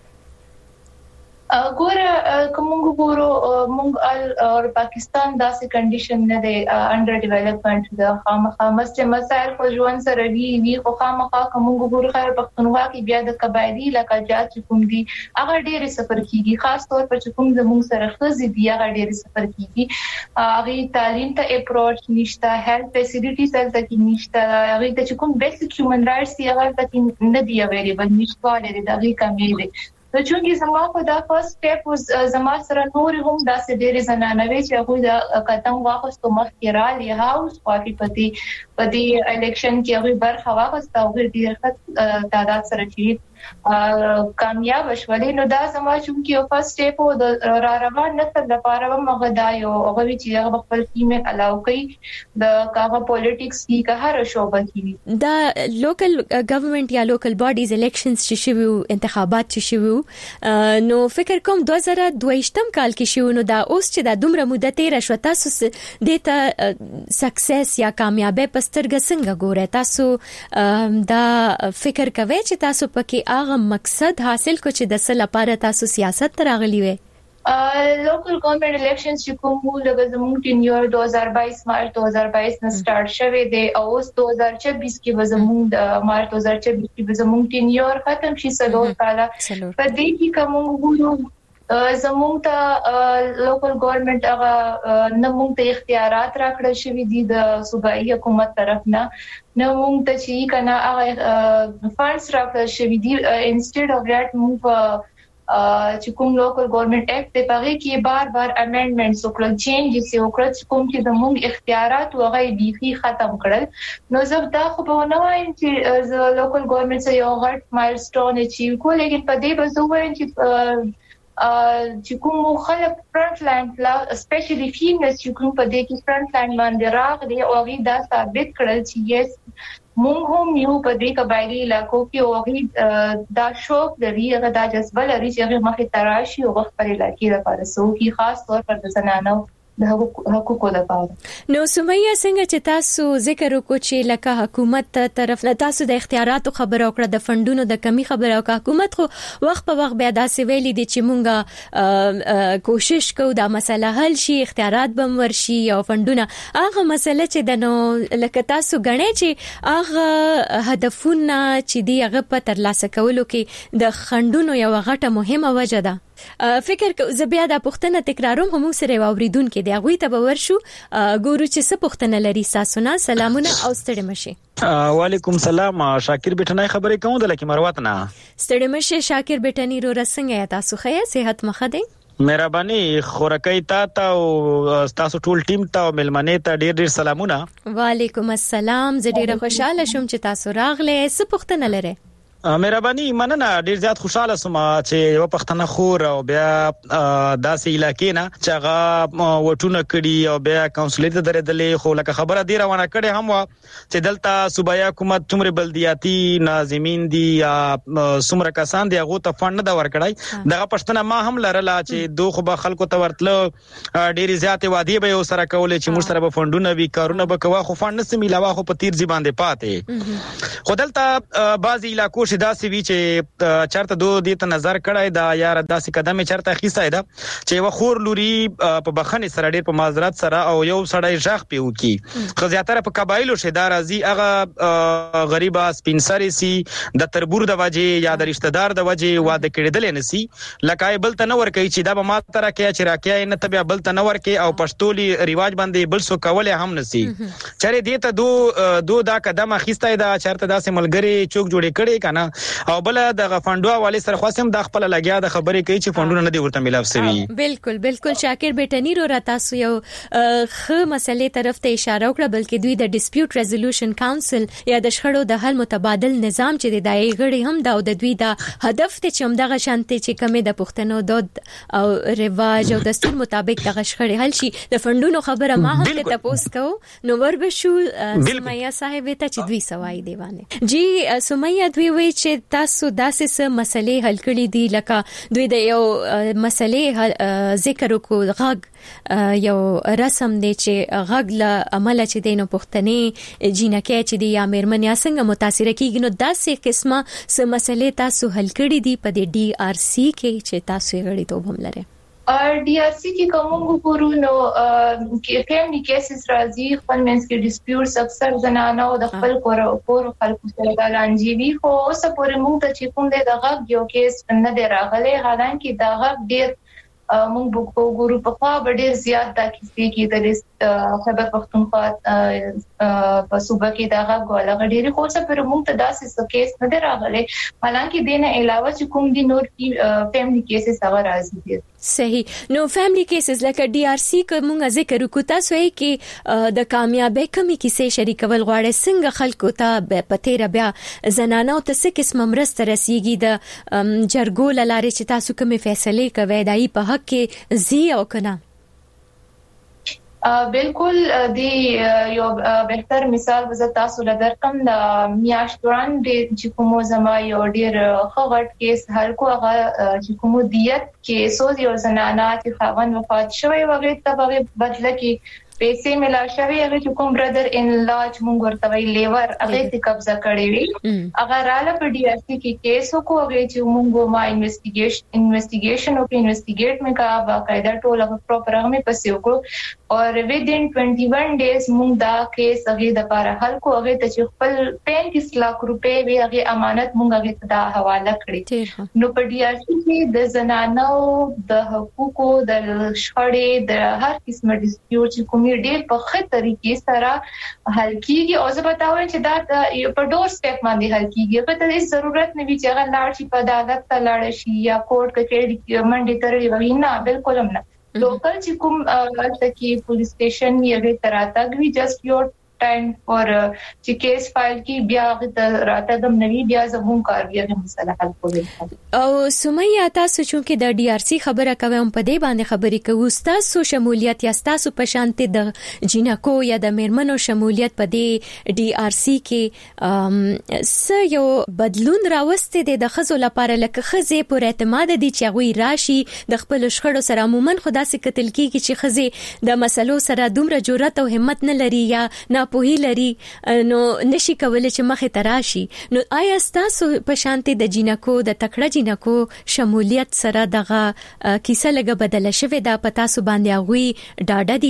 ګوره کومو ګورو مونږ او پاکستان داسې کنډیشن نه دی، انډر ډیولپمنٹ دا خامخا مسته مسائل خو ژوند سره وی وی خو خامخا کومو ګورو خیر پښتونخوا کې بیا د قبایلی لکاجات چې کوم دي هغه ډېر سفر کیږي، خاص طور پر چې کوم زموږ سره خزي دي هغه ډېر سفر کیږي، هغه تعلیم ته اپروچ نشته، هیلث فیسیلیټیز هلته کې نشته، هغه ته چې کوم بیسیک هیومن رائټس دی هغه ته نه دی اویلیبل نشته لري دا غي کمی دي. نو چونکی زما په دا فرست سټیپ وز زما سره نور هم داسې ډېر زنانوي چې هغه د قدم واخستو مخکې را لې هاوس پارټي پتی پتی الیکشن کې هغه برخه واخسته او ډېر تعداد سره چې کامیاب شولې. نو دا زما چونکی یو فرست سټیپ و د را روان نسل لپاره هم دا یو هغه چې هغه خپل فیمیل الاو کوي د کاغه پولیټکس کې که هر شوبه کې دا لوکل ګورنمنت یا لوکل باډیز الیکشنز چې شوي انتخابات چې شوي نو فکر کوم دوه زره دوه کال کې شو، نو دا اوس چې دا دومره مدته تیر شو تاسو د ته سکسس یا کامیابی پسترګ څنګه ګوره؟ تاسو دا فکر کوئ چې تاسو پکې هغه مقصد حاصل کو چې د څه لپاره تاسو سیاست ته راغلي وئ؟ لوکل ګورنمنت الیکشنز چې کوم لږ زموږ ټینیور دو هزار بایس مارچ دو هزار بایس نه سٹارټ شوه دی او اوس دو هزار چوبیس کې به زموږ مارچ دو هزار چوبیس کې به زموږ ټینیور ختم شي څلور کاله. په دې کې کوم وګورو زموږ ته لوکل ګورنمنت هغه نه موږ ته اختیارات راکړل شوي دي د صوبایي حکومت طرف نه، نه موږ ته چې کنه هغه فانډز راکړل شوي دي انسټډ اف دیٹ موږ چې کوم لوکل ګورنمنت اکټ په هغه کې بار بار امندمنټس وکړل، چینجز وکړل چې کوم چې د موږ اختیارات وغه بیخي ختم کړل. نو زه دا خو به نه وایم چې لوکل ګورنمنت یو غټ مایلسټون اچیو کو، لیکن په دې به زه وایم چې چې کوم خلک فرنٹ لاین لا سپیشلی فیمیلز چې کوم په دې کې فرنٹ لاین باندې راغلي او هغه دا ثابت کړل چې یس مونږ هم یو په دې قبایلی علاقو کې هغه دا شوق لري، هغه دا جذبه لري چې هغه مخې تراشي او خپل علاقې لپاره سو کې خاص طور پر د زنانو د حقوقو لپاره. نو سمیه څنګه چې تاسو ذکر وکړو چې لکه حکومت طرف نه تاسو د اختیاراتو خبره وکړه د فندونو د کمی خبره وکړه حکومت خو وخت په وخت بیا داسې ویلي دي چې مونږه کوشش کوو دا مسله حل شي اختیارات بم ورشي او فندونه هغه مسله چې د نو لکه تاسو غنئ چې هغه هدفونه چې دی هغه په ترلاسه کولو کې د خندونو یو غټه مهمه وجه ده. فکر کو زبیا د پښتنه تکراروم هم سره واوریدون کې دی غوي ته باور شو ګورو چې څه پښتنه لري ساسونه سلامونه او ستړي مشه. وعلیکم سلام شاکر بیٹنای خبرې کوم د لکه مروت نه ستړي مشه شاکر بیٹنی رو رسنګ تاسو خیا صحت مخه دی مهرباني خورکې تا ته او تاسو ټول ټیم ته او ملمنې ته ډیر ډیر سلامونه. وعلیکم السلام زه ډیره خوشاله شوم چې تاسو راغله څه پښتنه لري. مهرباني مننه ډیر زیات خوشاله سوم چې یو پښتنه خور او بیا داسې علاقې نه چې هغه وټونه کړي او بیا کونسلې ته درېدلې خو لکه خبره دی روانه کړي هم وا چې دلته صوبایي حکومت څومره بلدیاتي ناظمین دي یا څومره کسان دي هغه ته فند دا ورکړای دغه پښتنه ما هم لرله چې دوه خو به خلکو ته ورتله ډیر زیات وادي به سره کولې چې موږ سره به فندونه وی کارونه به کوا خو فند نس میلاوه خو په تیر ځی باندې پاتې خو دلته بعضی علاقو داسې وی چې چرته دوه دې ته نظر کړای دا یار داسې قدم چرته خيسای دا چې و خور لوري په بخنه سره ډېر په معذرت سره او یو سړی ژغ پیو کی خو زیاتره په قبایلو شیدار ازي هغه غریبه سپینسری سي د تربور د وجه یا د رشتہ دار د وجه واده کړي نسی لکه بل تنور کوي چې دا به ما تر کې چې راکې نه تبع بل تنور کې او پښتولي ریواج باندې بل سو کوله هم نسی چره دې ته دو دو دا قدم خيسای دا چرته داسې ملګری چوک جوړې کړي کنه او بل د غفندو حواله سره خاصم د خپل لګیا د خبرې کوي چې فندونه نه دی ورته ملاو سوي. بالکل بالکل شاکر بیٹنی رو را تاسو یو خ مسلې طرف ته اشاره وکړه بلکې دوی د ډیسپیوټ ریزولوشن کونسل یا د شخړو د حل متبادل نظام چې د دای غړي هم دا د دوی د هدف ته چې هم دغه شانتي چې کمې د پښتنو دود او رواج او دستور مطابق دغه شخړې حل شي د فندونو خبره ما هم ته تاسو کو نو وربشو سمیه صاحب ته چې دوی سوای دیوانه جی سمیه دوی وی چې تاسو داسې څه مسلې حل کړې دي لکه دوی د یو مسلې ذکر وکړو غږ یو رسم دی چې غږ له عمل چې دینو پښتنې جینکې چې دی یا مېرمنې څنګه متاثر کیږي نو داسې قسمه څه مسلې تاسو حل کړې دي په دې ډي آر سی کې چې تاسو یې غړي توب هم لري. اور D R C की कोमोंगो पुरु नो फैमिली केसेस राजी खपल मेंस के डिस्प्यूट्स अक्सर जनाना ओ د خپل کور کور خلکو سره لانجیوي خو اوس پورې موږ ته چې کوم د دغه یو کیس نه دی راغلی حالانکه دغه ډیر موږ په ګورو په خوا ډیر زیات د کیسې کې د خبر پښتونخوا په صوبه کې دغه غوړه ډیر خو اوس پورې موږ ته داسې کیس نه دی راغلی حالانکه دینه علاوه چې کوم دي نور فیملی کیسز هغه راځي دي. صحیح نو فیملی کیسز لکه ډي آر سی کومه ذکر وکړو تاسو یې کې د کامیابی کمی کیسې شریکول غواړي څنګه خلکو ته پته را بیا زنانه او تاسو قسم مرسته رسیږي د جرګو لاره چې تاسو کومه فیصله کوي دای په حق کې زی او کنه بالکل دی یو بهتر مثال وزه تاسو لدرکم د میاشتوران د چې کومو زما یو ډیر خغټ کیس هر کو هغه چې کومو دیت کې سو یو زنانه چې خاوند وفات شوی وغه ته به بدله کې پیسې ملا شوی هغه چې کوم برادر ان لاج مونږ ورته وی لیور هغه ته قبضه کړی وی هغه رااله په ډي آر سی کې کیس وکړو هغه چې مونږ ما انویسټیګیشن انویسټیګیشن او انویسټیګیټ مې کا باقاعده ټول هغه پراپر هغه مې پسې وکړو اور within twenty-one days مونږ دا کیس هغه د لپاره حل کو هغه ته چې خپل پینتیس لک روپے وی هغه امانت مونږ هغه ته دا حواله کړی نو په ډي آر سی کې د زنانو د حقوقو د شخړې د هر قسمه ډیسپیوټ چې ډیر په ښه طریقې سره حل کیږي او زه بتاوم چې دا په ډور سټیپ باندې حل کیږي په دې ضرورت نه وی چې هغه لاړ شي په عدالت ته لاړ شي یا کورټ کچېړي منډه ترې وي نه بالکل هم نه لوکل چې کوم تکي پولیس سټیشن یې تراته وی جست یو ټایم اور چې کیس فایل کی بیا راته د نوی بیا زمون کار بیا د مسله حل کول او سمیه تاسو چې د ډي ار سي خبره کوم په دې باندې خبرې کوو تاسو شمولیت یا تاسو په شانته د جنکو یا د میرمنو شمولیت په دې ډي ار سي کې س یو بدلون راوستي د خزو لپاره لکه خزه پر اعتماد دي چې غوي راشي د خپل شخړو سره عموما خدا سي کتل کیږي چې خزه د مسلو سره دومره جرأت او همت نه لري یا ناپوهي لري نو نشي کولای چې مخه تراشي نو آیا تاسو په شانته د جنکو د تکړه جنکو شمولیت سره دغه کیسه لګه بدله شوې ده په تاسو باندې غوي ډاډه دي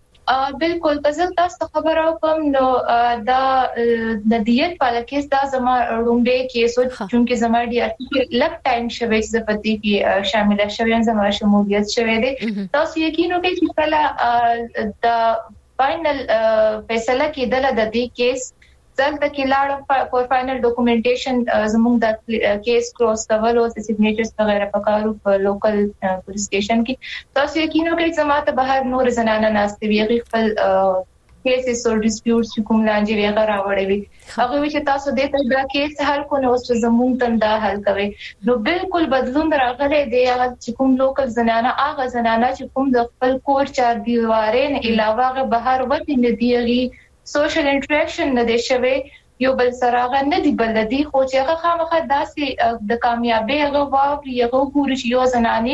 بالکل پزل تاسو خبر او کوم نو دا د دیت پالکیس دا زما رومبه کیسو چونکه زما ډي ار سي لک ټایم شوي چې پتی کې شامل شوي زما شمولیت شوي دي تاسو یقین وکړئ چې کله د فائنل فیصله کېدل د دې کیس ځکه چې لاړم فور فائنل ډاکومېنټیشن زموږ د کیس کلوز کول او سیګنیچرز وغیرہ پکارو په لوکل پولیس سټیشن کې تاسو یقین وکړئ چې ما ته بهر نور زنانه ناشته وی خپل کیسز او ډیسپیوټس کوم لانجې وغیرہ راوړې وي هغه چې تاسو دې ته دا کیس حل کو نو اوس زموږ تم دا حل کوي نو بالکل بدلون راغلی دی هغه چې کوم لوکل زنانه هغه زنانه چې کوم د خپل کور چار دیوارې نه علاوه بهر وتی نه دیږي سوشل انټریکشن نه دی شوی یو بل سره غا نه دی بلدي خو چې هغه خامخا داسې د کامیابی هغه واوري هغه ګوري چې یو زنانه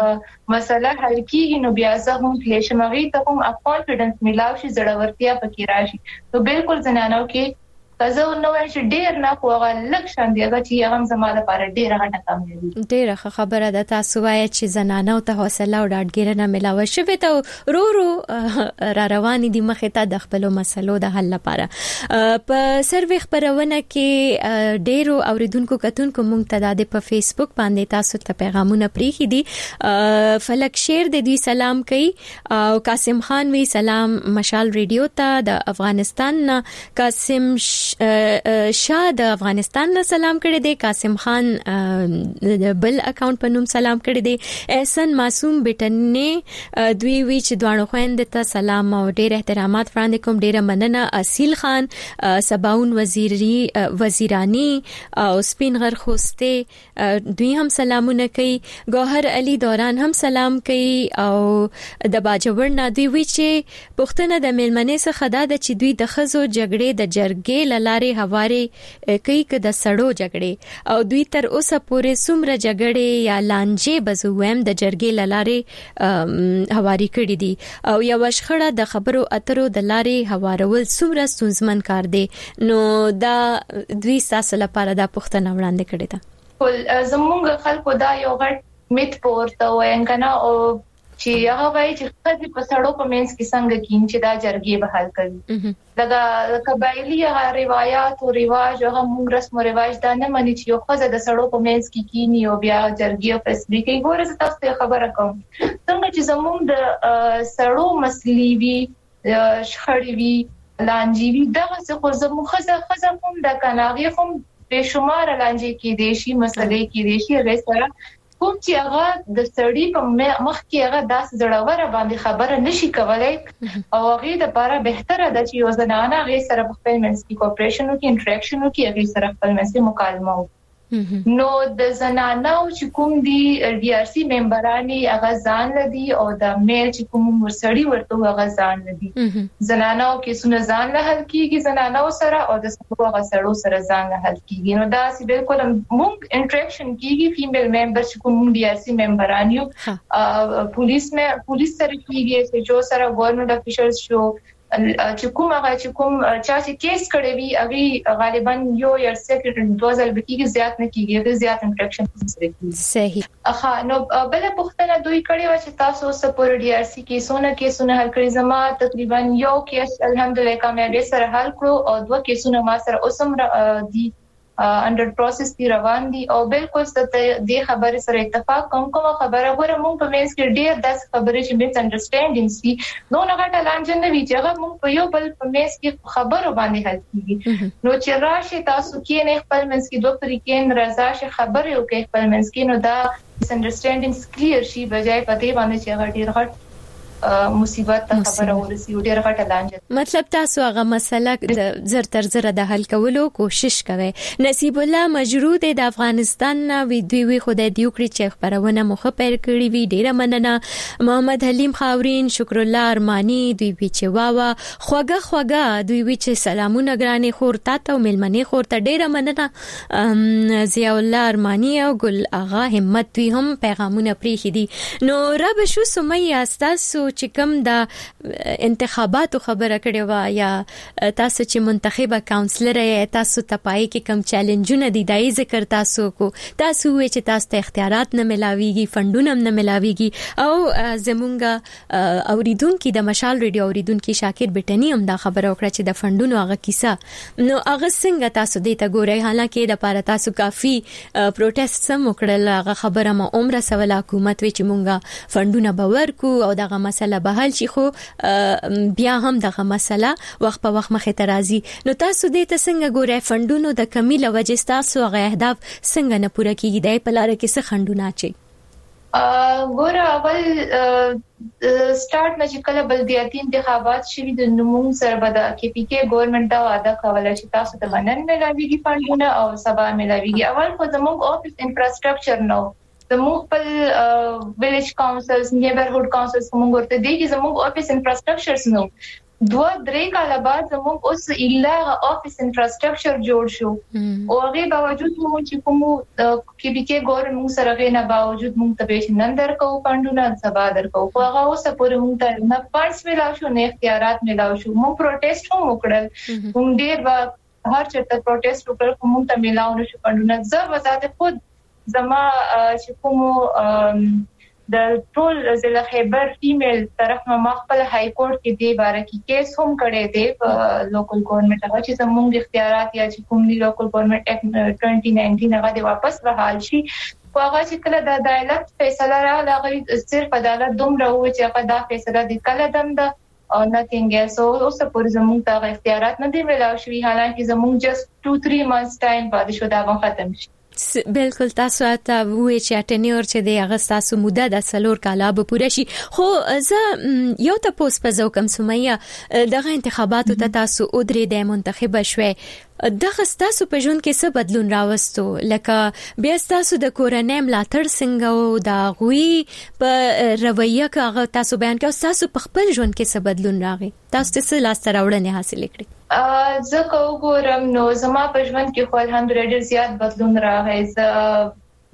مسله حل کیږي نو بیا زه هم کلیشمغي ته هم کانفیډنس ملاوي شي زړورتیا پکې راشي نو بالکل زنانو کې کزه نو چې ډیر نه کوغه لک شان دی چې هغه زماده لپاره ډیر غټه کامیابی ډیره خبره ده تاسو وایي چې زنانو ته حوصله او ډاډګیرنه ملاوي شوی ته رو رو را روان دي مخه ته د خپل مسلو د حل لپاره په سروي خبرونه کې ډیرو اوریدونکو کتونکو مونږ ته د په فیسبوک باندې تاسو ته پیغامونه پریخي دي فلک شیر د دې سلام کوي او قاسم خان وی سلام مشال ریډیو ته د افغانستان قاسم شاه د افغانستان نه سلام کړی دی قاسم خان بل اکاونټ په نوم سلام کړی دی احسن معصوم بیٹنه دوی وی چې دوانو خويند ته سلام او ډېر احترامات وړاندې کوم ډېر مننه اصیل خان سباون وزیری وزیرانی او سپین غر خوسته دوی هم سلامونه کوي ګوهر علي دوران هم سلام کوي او د باجوړ نه دوی وی چې پښتنه د میلمنې څخه دا د چې دوی د خزو جګړې د جرګې لارې هواري کوي که د سړو جګړې او دوی تر اوسه پورې څومره جګړې یا لانجې بزویم د جرګې لارې هواري کړې دي او یو شخړه د خبرو اترو د لارې هوارول څومره ستونزمن کار دی نو دا دوی تاسو لپاره د پښتنه وړاندې کړی ده زموږ خلکو دا یو غټ میت پورته وایي کنه او چې هغه وایي چې خځې په سړو په منځ کې څنګه کین چې دا جرګې به حل کوي دا قبایلی هغه روایت او رواج هغه موږ رسم او رواج دا نه مانی چې یو خځه د سړو په منځ کې کینی او بیا جرګې او فیصله کوي ګوره تاسو ته خبره کوم څنګه چې زموږ د سړو مسلې وی شخړې وی لانجې وی دغه څه خو زموږ خځه خځه هم د کناغي هم به شمار لانجې کې دي شي مسلې کې دي شي هغه سره کوم چې هغه د سړی په مخ کې هغه داس زړور باندې خبره نشي کولای او هغه د لپاره بهتره ده چې یو زنانه هغه سره په خپل منځ کې کوپریشن او کې انټریکشن او کې هغه سره خپل منځ کې مکالمه وکړي نو د زنانه او چې کوم دي ډي ار سي ممبرانی هغه ځان لدی او د میل چې کوم ورسړی ورته هغه ځان لدی زنانه او کې سونه ځان له حل کیږي زنانه سره او د سړو هغه سړو سره ځان له حل کیږي نو دا سی بالکل موږ انټریکشن کیږي فیمیل ممبر چې کوم ډي ار سي ممبرانی پولیس مې پولیس سره کیږي چې جو سره ګورنمنت افیشلز شو چې کوم هغه چې کوم چا چې کیس کړی وي هغه غالبا یو یا سیکریټری دوزل بکیږي زیات نه کیږي هغه زیات انټریکشن سره کیږي صحیح اخا نو بل پختنه دوی کړی و چې تاسو سپور ډي ار سي کې سونه کې سونه حل کړی زما تقریبا یو کیس الحمدلله کامیابی سره حل کړو او دوه کیسونه ما سره اوسم دي انډر پروسس دی روان دي او بالکل ست دې خبره سره اتفاق کوم کوم خبره غوړه مونږ په مینس کې ډېر داس خبرې چې میس انډرستانډینګز دي نو نه غټه لانجه نه وی چې هغه مونږ په یو بل په مینس کې خبرو باندې حل کیږي نو چې راشي تاسو کې نه خپل مینس کې دوه طریقې رضا شي خبرې او کې خپل مینس کې نو دا انډرستانډینګز کلیر شي بجای پته باندې چې هغه ډېر غټ مصیبت ته خبره ورسی ډیر غټه لانجه. مطلب تاسو هغه مسله د زر تر زر د حل کولو کوشش کوي. نصیب الله مجرود د افغانستان نه وی دوی وی خدای دی وکړي چې خبرونه مخه پیر کړی وی ډیره مننه. محمد حلیم خاورین، شکر الله ارمانی دوی وی چې واوا خوګه خوګه دوی وی چې سلامونه ګرانی خور تاسو ملمنې خور ته ډیره مننه. ضیاء الله ارمانی او ګل اغا همت دوی هم پیغامونه پریخي دي. نو رب شو سمیه تاسو چې کوم د انتخاباتو خبره کړې و یا تاسو چې منتخبه کاونسلر یې تاسو ته پای کې کوم چیلنجونه دي دای ذکر تاسو کو تاسو وی چې تاسو ته اختیارات نه ملاويږي فندونه نه ملاويږي او زمونږه اوریدونکو د مشال ریډیو اوریدونکو شاکر بټنی هم دا خبره وکړه چې د فندونو هغه کیسه نو هغه څنګه تاسو دې ته ګورئ حالانکه د پاره تاسو کافي پروټیست سم وکړل هغه خبره ما عمره سوال حکومت وی چې مونږه فندونه باور کو او دغه مسله به حل شي خو بیا هم دغه مسله وخت په وخت مخه ترازی. نو تاسو دې ته څنګه ګورئ فندونو د کمی لوجه تاسو هغه اهداف څنګه نه پوره کیږي د پلار کې څه خندونه چي ګور اول سٹارټ نه چې کله بلدیاتي انتخابات شوي د نمون سره به د کې پی کې ګورنمنت دا وعده کوله چې تاسو ته منن ملاويږي فندونه او سبا ملاويږي. اول خو زموږ اوفیس انفراستراکچر نو زموږ خپل ویلیج کاونسلز نیبرهود کاونسلز کوم ورته دي چې زموږ اوفیس انفراستراکچرز نو دوه درې کاله بعد زموږ اوس ایله اوفیس انفراستراکچر جوړ شو او هغه باوجود موږ چې کوم کې بي کې ګورنمنت سره غي نه باوجود موږ ته به نن درکو فندونه سبا درکو خو هغه اوس پورې موږ ته نه پارس ملاو شو نه اختیارات ملاو شو. موږ پروټیست هم وکړل موږ ډیر وخت هر چېرته پروټیست وکړ کوم ته ملاو نشو فندونه. زه وزاد خود زما چې کوم د ټول ضلع خیبر فیمیل طرف ما خپل های کورټ کې دی باره کې کیس هم کړی دی په لوکل ګورنمنت هغه چې زموږ اختیارات یا چې کوم دی لوکل ګورنمنت اکټ دوه هزار نولس هغه دی واپس بحال شي. هغه چې کله د عدالت فیصله راغله صرف عدالت دومره و چې هغه دا فیصله د کله دم د او nothing else اوس پورې زموږ ته اختیارات نه دی ملاو شوی حالانکه زموږ just two three months time پاتې شو دا به ختم شي. بالکل تاسو ته وې چې اټنیور چې د هغه تاسو موده د سلور کاله به پوره شي. خو زه یو ته پوس په زو کوم سمیا دغه انتخاباتو ته تاسو او درې د منتخب شوي دغه تاسو په ژوند کې څه بدلون راوستو لکه بیا تاسو د کورنۍ ملاتړ څنګه او د غوي په رویه کې هغه تاسو بیان کړو تاسو په خپل ژوند کې څه بدلون راغی تاسو څه لاس راوړنې حاصل کړې؟ زه کو ګورم نو زما په ژوند کې خو الحمدلله ډیر زیات بدلون راغی. زه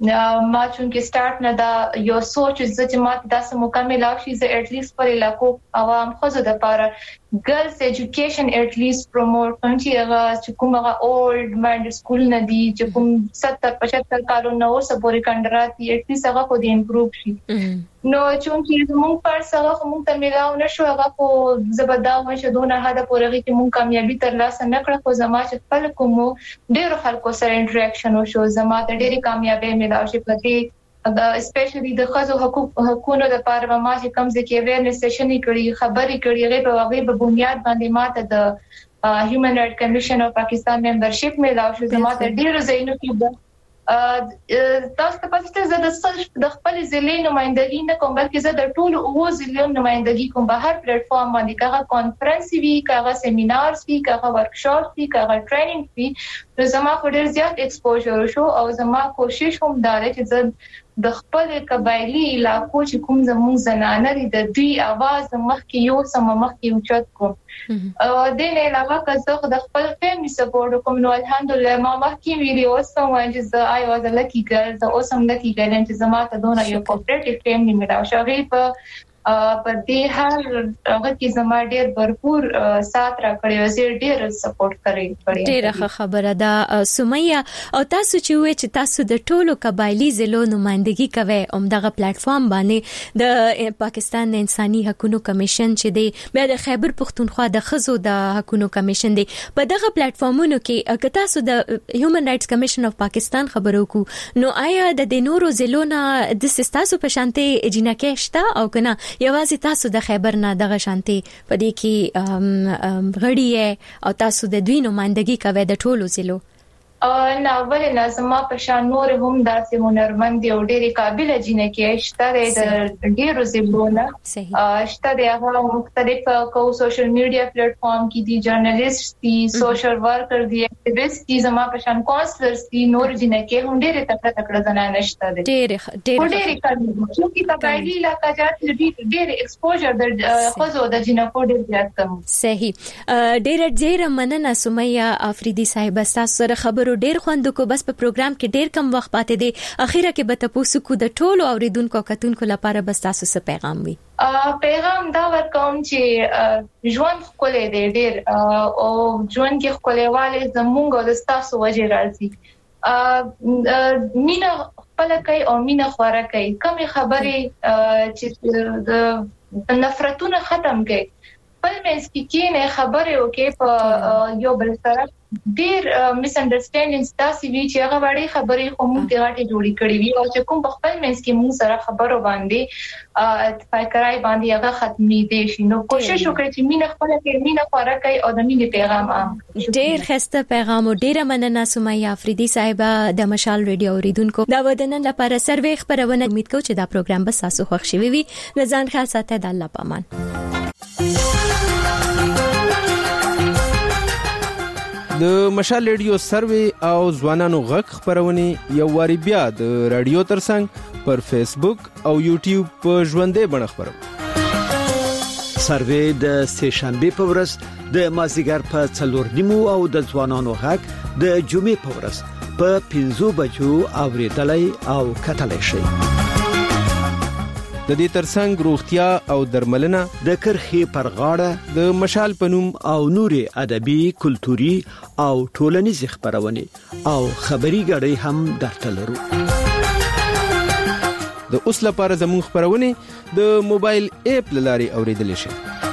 ما چون کې سٹارټ نه دا یو سوچ چې ما تاسو مکمل او شي زه اټ لیست پر علاقو عوام خو زه د پاره girls education at least promote کوم چې هغه چې کومه اولډ ماینډ سکول نه دی چې کوم ستر پچهتر کالو نو سپوري کندرات اټ لیست هغه خو دی امپروو شي. نو چون چې موږ پر سره موږ ته ملاو نشو هغه خو زبرداو مشه دونه هدا پورغه چې موږ کامیابی ترلاسه نکړه خو زما چې خپل کوم ډېر خلکو سره انټریکشن وشو زما ته ډېری کامیابی ملاو شي پدې اسپیشلی د خزو حقوق حقوقونو د پاره ما چې کم ځکه ویرنس سیشن کړي خبري کړي هغه په هغه په بنیاد باندې ماته د هیومن رائټ کمیشن اف پاکستان ممبرشپ ملاو شو زما ته ډېر زینو کې تاسو ته پاتې زه د صرف د خپل ضلع نمائندګي نه کوم بلکې زه د ټول او ضلع نمائندګي کوم په هر پلیټ فارم باندې کاغه کانفرنس وی کاغه سیمینارز وی کاغه ورکشاپ وی کاغه ټریننګ وی نو زما خو ډیر زیات ایکسپوژر شو او زما کوشش هم دار چې زه د خپل قبایلی علاقو چې کوم زموږ زنانه دي د دوی आवाज مخ کې یو سم مخ کې اوچت کوم او د نه علاوه که د خپل فیملی سپورټ کوم نو الحمدلله ما مخ کې ویډیو سم چې زه آی واز لکی ګرل زه اوسم لکی ګرل چې زما ته دونه یو کوپریټیو فیملی مې راوښه په په دې هر هغه کې زما ډېر भरपूर سات را کړی او زه ډېر سپورټ کړی ډېر خبره ده سمیا او تاسو چې وې چې تاسو د ټولو قبایلی ضلعو نمائندګي کوي هم دغه پلیټ فارم باندې د پاکستان د انساني حقوقو کمیشن چې دی بیا د خیبر پختونخوا د خزو د حقوقو کمیشن دی په دغه پلیټ فارمونو کې که تاسو د هیومن رائټس کمیشن اف پاکستان خبرو کو نو آیا د نورو ضلعو نه د سستاسو په شانتي جنکه شته او کنه یوازې تاسو د خیبر نه دغه شانتي په دې کې غړي او تاسو د دوی نمائندګي کوي د ټولو ضلعو؟ نه ولې نه زما په شان نور هم داسې هنرمند او ډېری قابل جنکې شته د ډېرو زبونه شته د هغه مختلف کو سوشل میډیا پلیټ فارم کې دي جرنالیست دي سوشل ورکر دي اکټیویست دي زما په شان کونسلرز دي نور جنکې هم ډېر تکړه تکړه زنانه شته دي ډېر ډېر ډېر کار چې قبایلی علاقې جات ډېر ایکسپوژر د خزو د جنکو ډېر زیات کم صحیح ډېر ډېر مننه سمیه افریدي صاحب تاسو سره خبرو ډیر خوند کو بس په پروګرام کې ډیر کم وخت پاتې دی اخیره کې به تاسو کو د ټولو اوریدونکو کتونکو لپاره بس تاسو څه پیغام وي پیغام دا ورکوم چې ژوند خولې دی ډیر او ژوند کې خولېواله زمونږ د تاسو وجه راځي مینا خپل کوي او مینا خورا کوي کوم خبرې چې د نفرتونه ختم کوي په مېز کې کینه خبرې وکي په یو بل سره ډیر میس انډرستانډینګز تاسو وی چې هغه وړي خبرې خو موږ ته غاټي جوړی کړې وي او چې کوم خپل مېز کې موږ سره خبرو باندې اتفاقای باندې هغه ختمي دي شي نو کوشش وکړئ چې مینه خپل کې مینه خورا کوي او د مینې پیغام عام ډیر خسته پیغام او ډیر مننه سمیه افریدي صاحب د مشال ریډیو اوریدونکو دا ودنن لپاره سروي خبرونه امید کوم چې دا پروګرام به تاسو خوښ شي وي د ځان خیال ساتئ د الله پامان د مشال ریډیو سروي او ځوانانو غږ خبرونه یو واری بیا د رادیو ترڅنګ پر فیسبوک او یوټیوب په ژوندې بڼه خبرو سروي د سه شنبه په ورځ د مازیګر په څلور نیمو او د ځوانانو غږ د جمعې په ورځ په پنځو بجو اوریدلای او کتلای شي د دې ترڅنګ روغتیا او درملنه د کرخي پر غاړه د مشال پنوم او نوري ادبي کلتوري او ټولنیز خبرونه او خبري غړي هم درته لرو د اوس لپاره زموږ خبرونه د موبایل اپ لاري اوریدل شي